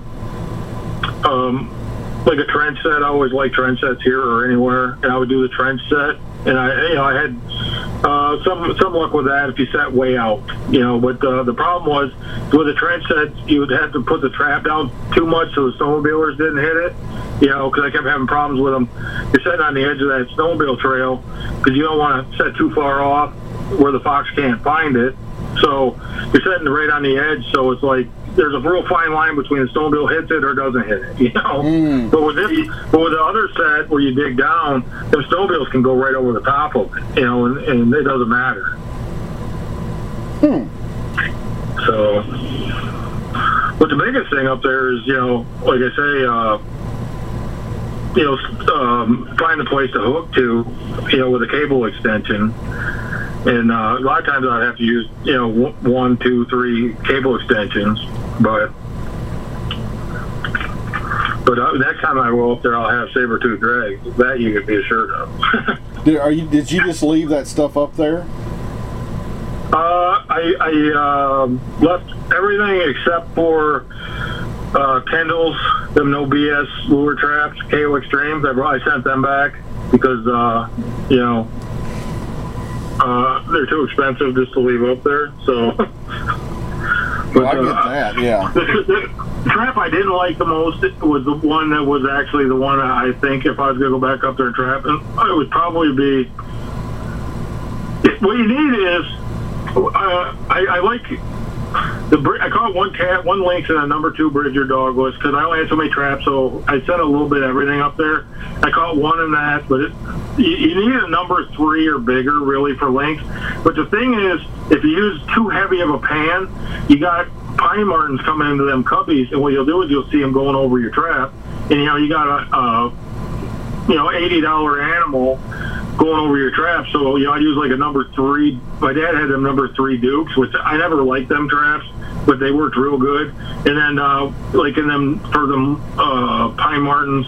like a trench set. I always like trench sets here or anywhere, and I would do the trench set, and I had some luck with that if you set way out, But the problem was with the trench sets, you would have to put the trap down too much so the snowmobilers didn't hit it. Because I kept having problems with them. You're sitting on the edge of that snowmobile trail because you don't want to set too far off where the fox can't find it. So you're sitting right on the edge, so it's like there's a real fine line between the snowmobile hits it or doesn't hit it, But with the other set where you dig down, the snowmobiles can go right over the top of it, and it doesn't matter. So, but the biggest thing up there is, like I say, find a place to hook to, with a cable extension. And a lot of times I'd have to use, 1, 2, 3 cable extensions. But next time I go up there, I'll have saber-tooth drags. That you can be assured of. Did you just leave that stuff up there? I left everything except for Kendall's, them no BS lure traps, KO Extremes. I sent them back because they're too expensive just to leave up there. So, but I get that. Yeah. The trap I didn't like the most was the one that was actually the one I think if I was going to go back up there and trap, and it would probably be what you need is, I like I caught one lynx and a number 2 Bridger Douglas because I only had so many traps, so I sent a little bit of everything up there. I caught one in that, but you need a number 3 or bigger really for lynx. But the thing is, if you use too heavy of a pan, you got pine martins coming into them cubbies, and what you'll do is you'll see them going over your trap, and you got a $80 animal going over your trap. So I use like a number 3. My dad had them number 3 Dukes, which I never liked them traps, but they worked real good. And then like in them for the pine martins,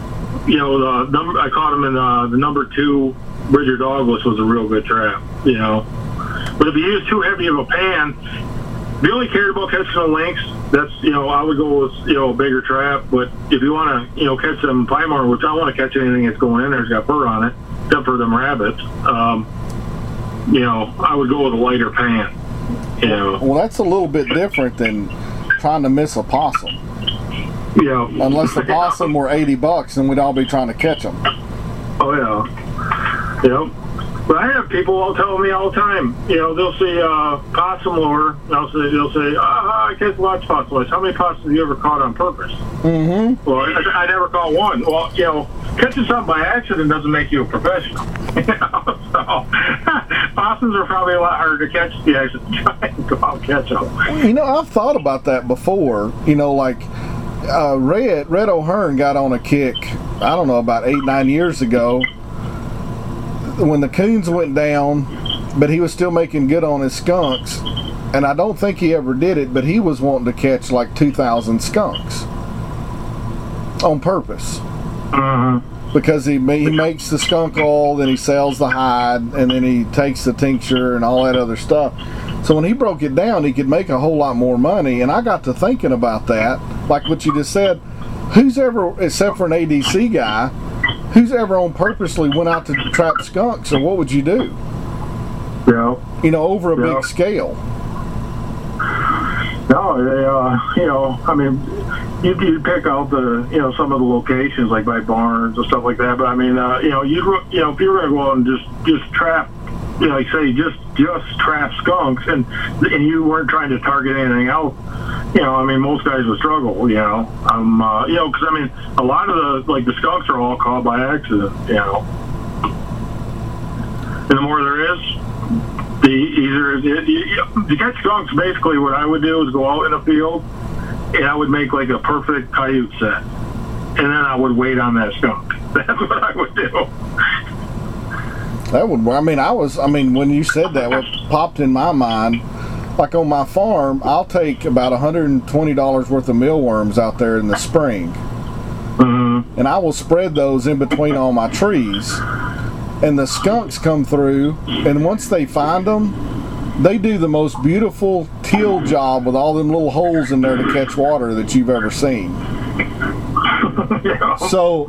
I caught them in the number 2 Bridger Douglas was a real good trap. But if you use too heavy of a pan, if you only cared about catching a lynx, that's I would go with a bigger trap. But if you want to catch some pine marten, which I don't want to catch anything that's going in there, it's got fur on it, except for them rabbits, I would go with a lighter pan. Well, that's a little bit different than trying to miss a possum. Yeah. Unless the possum were $80, then we'd all be trying to catch them. Oh yeah. Yep. But I have people telling me all the time, they'll see possum lure, they'll say, I catch lots of possums. How many possums have you ever caught on purpose? Mm-hmm. Well, I never caught one. Well, catching something by accident doesn't make you a professional. So, possums are probably a lot harder to catch if you actually try and go out and catch them. I've thought about that before. Like Red O'Hearn got on a kick, I don't know, about 8-9 years ago, when the coons went down, but he was still making good on his skunks, and I don't think he ever did it, but he was wanting to catch like 2,000 skunks on purpose. Because he makes the skunk oil, then he sells the hide, and then he takes the tincture and all that other stuff. So when he broke it down, he could make a whole lot more money, and I got to thinking about that, like what you just said. Who's ever, except for an ADC guy, who's ever on purposely went out to trap skunks, or what would you do? Yeah. Over a big scale. No, I mean, you pick out the, some of the locations like by barns and stuff like that. But I mean, if you were going to go out and just trap, like say just trap skunks, and you weren't trying to target anything else. I mean, most guys would struggle, because I mean, a lot of the skunks are all caught by accident, And the more there is, the easier to catch skunks. Basically, what I would do is go out in a field, and I would make like a perfect coyote set, and then I would wait on that skunk. That's what I would do. That would. I mean, when you said that, what popped in my mind. Like on my farm, I'll take about $120 worth of mealworms out there in the spring. Mm-hmm. And I will spread those in between all my trees. And the skunks come through, and once they find them, they do the most beautiful teal job with all them little holes in there to catch water that you've ever seen. Yeah. So,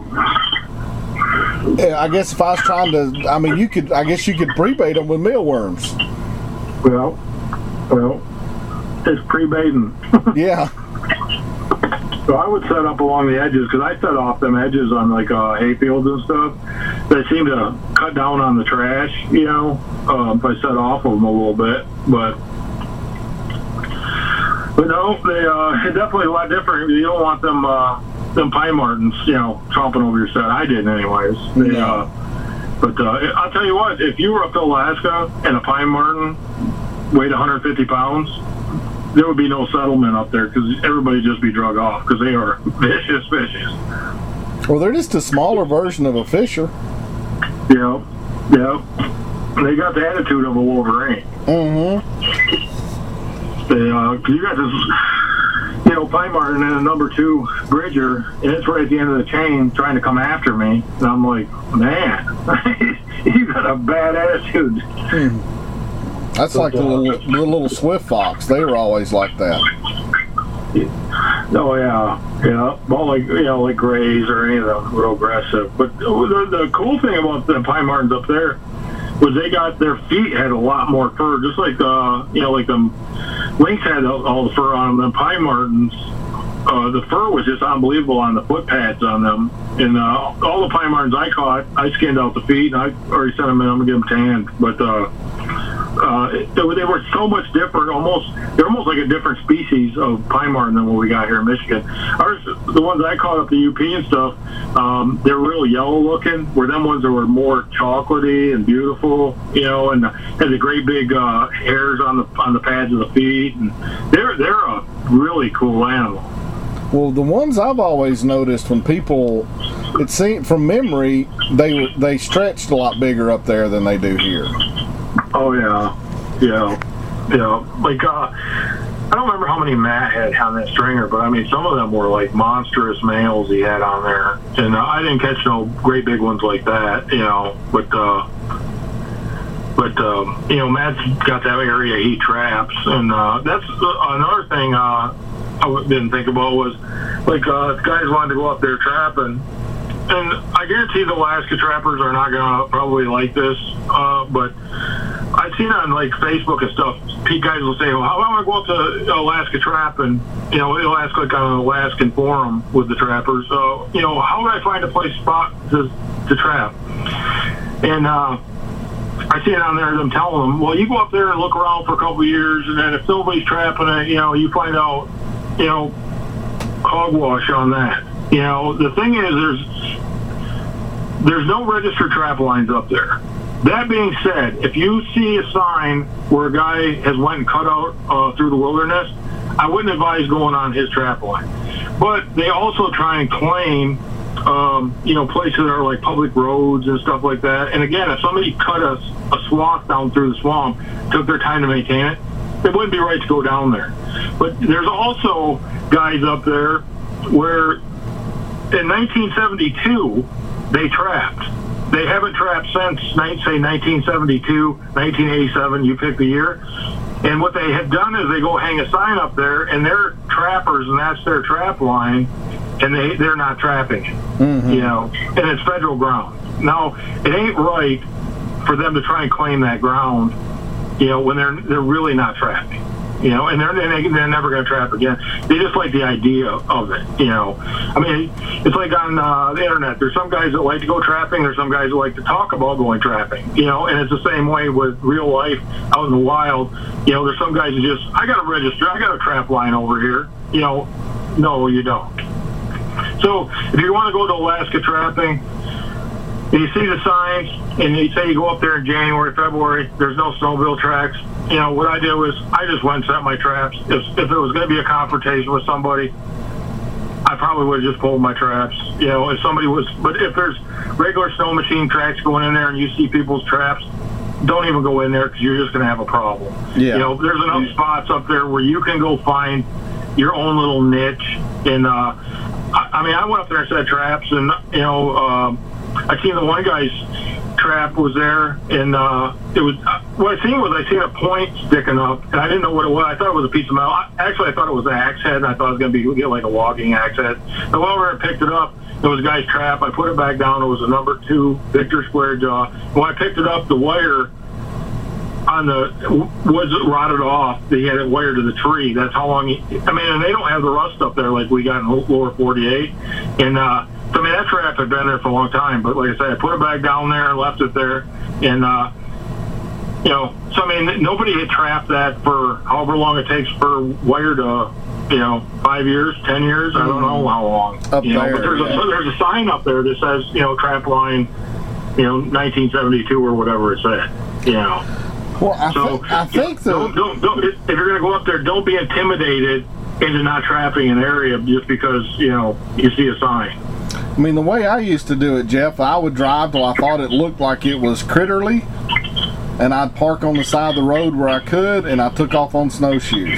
I guess if I was trying to, I guess you could pre-bait them with mealworms. Well, it's pre-baiting. Yeah. So I would set up along the edges, because I set off them edges on like hay fields and stuff. They seem to cut down on the trash, if I set off of them a little bit. But no, they're definitely a lot different. You don't want them pine martins, tromping over your set. I didn't anyways. But I'll tell you what, if you were up to Alaska and a pine marten weighed 150 pounds, there would be no settlement up there, because everybody would just be drug off, because they are vicious. Well, they're just a smaller version of a fisher. Yeah. They got the attitude of a wolverine. Mm-hmm. Because you got this, pine marten and a number 2 Bridger, and it's right at the end of the chain trying to come after me, and I'm like, man, you got a bad attitude. That's like the little swift fox. They were always like that. Oh yeah. Well, like grays or any of them, real aggressive. But the cool thing about the pine martens up there was their feet had a lot more fur, just like like the lynx had all the fur on them. The pine martens, the fur was just unbelievable on the foot pads on them. And all the pine martens I caught, I skinned out the feet, and I already sent them in. I'm gonna get them tanned, but. They were so much different. They're almost like a different species of pine marten than what we got here in Michigan. Ours, the ones I caught up the UP and stuff, they're real yellow looking. Where them ones that were more chocolatey and beautiful, and had the great big hairs on the pads of the feet. And they're a really cool animal. Well, the ones I've always noticed when people, it seemed from memory, they stretched a lot bigger up there than they do here. Oh yeah. Like I don't remember how many Matt had on that stringer, but I mean some of them were like monstrous males he had on there, and I didn't catch no great big ones like that, But Matt's got that area he traps, and that's another thing I didn't think about was like guys wanted to go up there trapping. And I guarantee the Alaska trappers are not going to probably like this, but I've seen on like Facebook and stuff, guys will say, well, how about I go up to Alaska trap, and it'll ask like on an Alaskan forum with the trappers, how would I find a place spot to trap? And I see it on there, them telling them, well, you go up there and look around for a couple of years, and then if nobody's trapping it, you find out, hogwash on that. The thing is, there's no registered trap lines up there. That being said, if you see a sign where a guy has went and cut out through the wilderness, I wouldn't advise going on his trap line. But they also try and claim, places that are like public roads and stuff like that. And again, if somebody cut a swath down through the swamp, took their time to maintain it, it wouldn't be right to go down there. But there's also guys up there where in 1972, they trapped. They haven't trapped since, say, 1972, 1987, you pick the year. And what they have done is they go hang a sign up there, and they're trappers, and that's their trap line, and they're not trapping it, and it's federal ground. Now, it ain't right for them to try and claim that ground, when they're really not trapping. And they're never going to trap again. They just like the idea of it, I mean, it's like on the internet. There's some guys that like to go trapping. There's some guys that like to talk about going trapping, and it's the same way with real life out in the wild. There's some guys that just, I got to register. I got a trap line over here. No, you don't. So if you want to go to Alaska trapping, and you see the signs, and you say you go up there in January, February, there's no snowbill tracks. What I did was I just went and set my traps. If it was going to be a confrontation with somebody, I probably would have just pulled my traps. If somebody was, but if there's regular snow machine tracks going in there and you see people's traps, don't even go in there because you're just going to have a problem. Yeah. There's enough spots up there where you can go find your own little niche. And I went up there and set traps, and I seen the one guy's trap was there, and it was what I seen a point sticking up, and I didn't know what it was. I thought it was a piece of metal. I thought it was an axe head, and I thought it was going to be like a logging axe head. I went over and picked it up. It was a guy's trap. I put it back down. It was a number 2 Victor square jaw. When I picked it up, the wire on was rotted off. They had it wired to the tree. That's how long. And they don't have the rust up there like we got in lower 48, and. That trap had been there for a long time, but like I said, I put it back down there and left it there, and nobody had trapped that for however long it takes for wire to, 5 years, 10 years, I don't know how long. Up there, but there's a sign up there that says, trap line, 1972 or whatever it said, Well, I think don't, if you're going to go up there, don't be intimidated into not trapping an area just because, you see a sign. I mean, the way I used to do it, Jeff, I would drive till I thought it looked like it was critterly, and I'd park on the side of the road where I could, and I took off on snowshoes.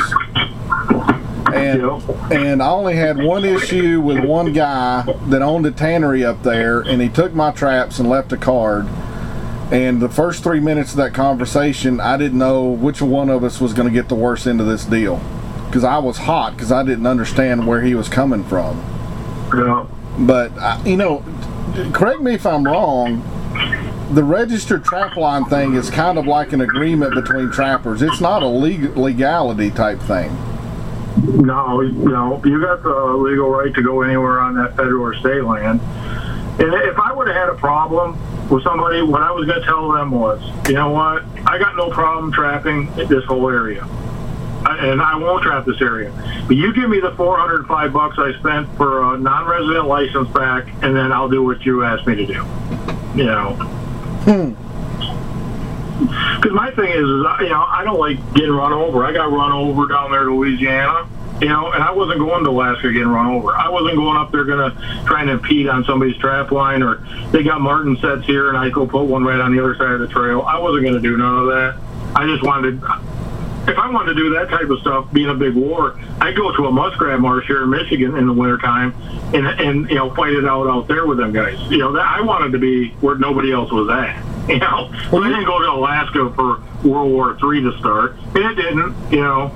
And I only had one issue with one guy that owned a tannery up there, and he took my traps and left a card. And the first 3 minutes of that conversation, I didn't know which one of us was going to get the worst end of this deal, because I was hot because I didn't understand where he was coming from. Yeah. But, correct me if I'm wrong, the registered trap line thing is kind of like an agreement between trappers. It's not a legality type thing. No, you got the legal right to go anywhere on that federal or state land. And if I would have had a problem with somebody, what I was going to tell them was, you know what, I got no problem trapping this whole area. And I won't trap this area. But you give me the $405 I spent for a non-resident license back, and then I'll do what you asked me to do. You know. Because my thing is, you know, I don't like getting run over. I got run over down there to Louisiana, you know, and I wasn't going to Alaska getting run over. I wasn't going up there going to try and impede on somebody's trap line, or they got marten sets here and I go put one right on the other side of the trail. I wasn't going to do none of that. I just wanted, if I wanted to do that type of stuff, being a big war, I'd go to a muskrat marsh here in Michigan in the wintertime and you know, fight it out there with them guys. You know, I wanted to be where nobody else was at. You know, well, I didn't go to Alaska for World War III to start, and it didn't. You know,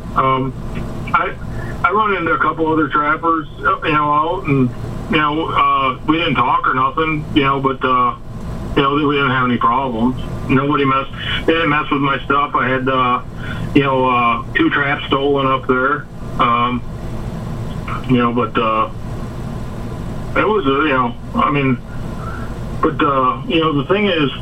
I run into a couple other trappers, you know, out, and you know, we didn't talk or nothing, you know, but you know, we didn't have any problems. Nobody they didn't mess with my stuff. I had you know, 2 traps stolen up there, you know, but it was you know, I mean, but you know, the thing is,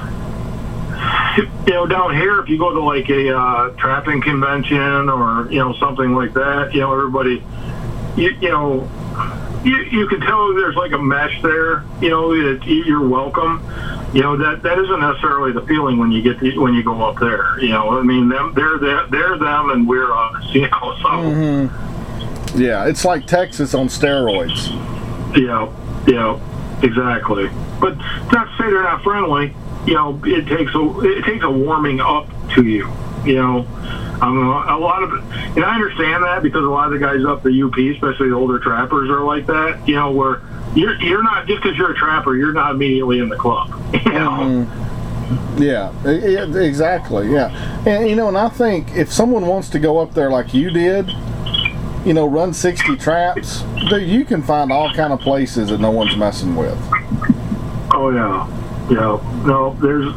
you know, down here, if you go to like a trapping convention or, you know, something like that, you know, everybody, you know, you can tell there's like a mesh there, you know, that you're welcome. You know, that isn't necessarily the feeling when you go up there. You know, I mean, they're them and we're us. You know, so. Mm-hmm. Yeah, it's like Texas on steroids. Yeah, exactly. But not to say they're not friendly. You know, it takes a warming up to you. You know, a lot of, and I understand that because a lot of the guys up the UP, especially the older trappers, are like that. You know, where you're not, just because you're a trapper, you're not immediately in the club. You know. Yeah, exactly. Yeah, and you know, and I think if someone wants to go up there like you did, you know, run 60 traps, you can find all kind of places that no one's messing with. Oh yeah. Yeah, no, there's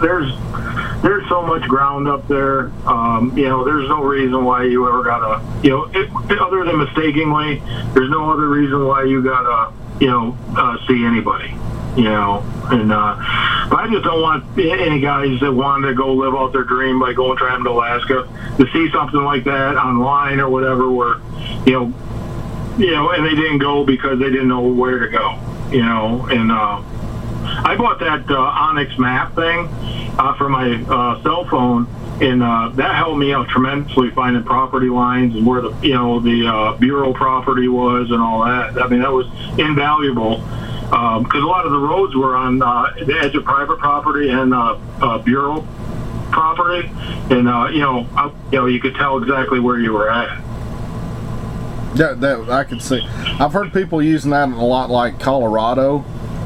so much ground up there. You know, there's no reason why you ever gotta, you know, other than mistakenly, there's no other reason why you gotta, you know, see anybody. You know, and but I just don't want any guys that want to go live out their dream by going trapping to Alaska to see something like that online or whatever, where, you know, and they didn't go because they didn't know where to go. You know, and I bought that Onyx map thing for my cell phone, and that helped me out tremendously finding property lines and where the bureau property was and all that. I mean, that was invaluable because a lot of the roads were on the edge of private property and bureau property, and you could tell exactly where you were at. That I could see. I've heard people using that in a lot like Colorado.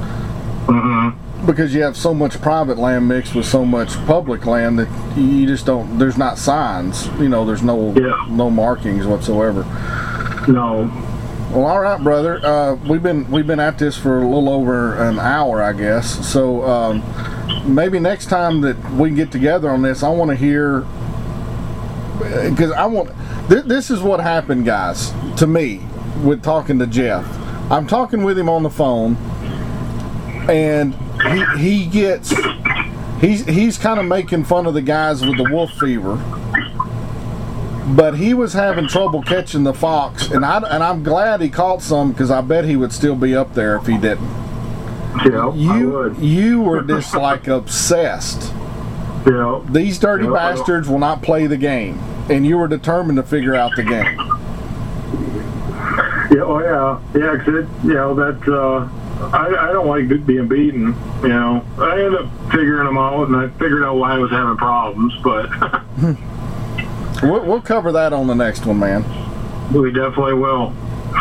Mm-hmm. Because you have so much private land mixed with so much public land that you just don't. There's not signs. You know, there's no markings whatsoever. No. Well, all right, brother. We've been at this for a little over an hour, I guess. So maybe next time that we get together on this, I want to hear, because I want. This is what happened, guys, to me with talking to Jeff. I'm talking with him on the phone. And he's kind of making fun of the guys with the wolf fever, but he was having trouble catching the fox, and I'm glad he caught some, because I bet he would still be up there if he didn't. Yeah, I would. You were just like obsessed. Yeah. These dirty bastards will not play the game, and you were determined to figure out the game. Yeah. Oh yeah. Yeah. Because I don't like being beaten, you know. I ended up figuring them out, and I figured out why I was having problems, but... We'll cover that on the next one, man. We definitely will.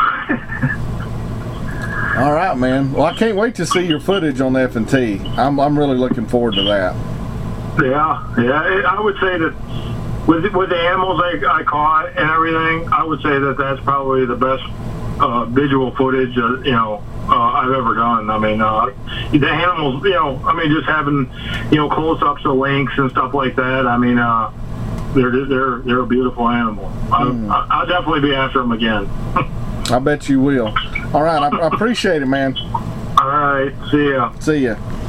All right, man. Well, I can't wait to see your footage on F&T. I'm really looking forward to that. Yeah. I would say that with the animals I caught and everything, I would say that that's probably the best visual footage, I've ever done. I mean, the animals, just having, close-ups of lynx and stuff like that. I mean, they're a beautiful animal. I'll definitely be after them again. I bet you will. All right, I appreciate it, man. All right, see ya. See ya.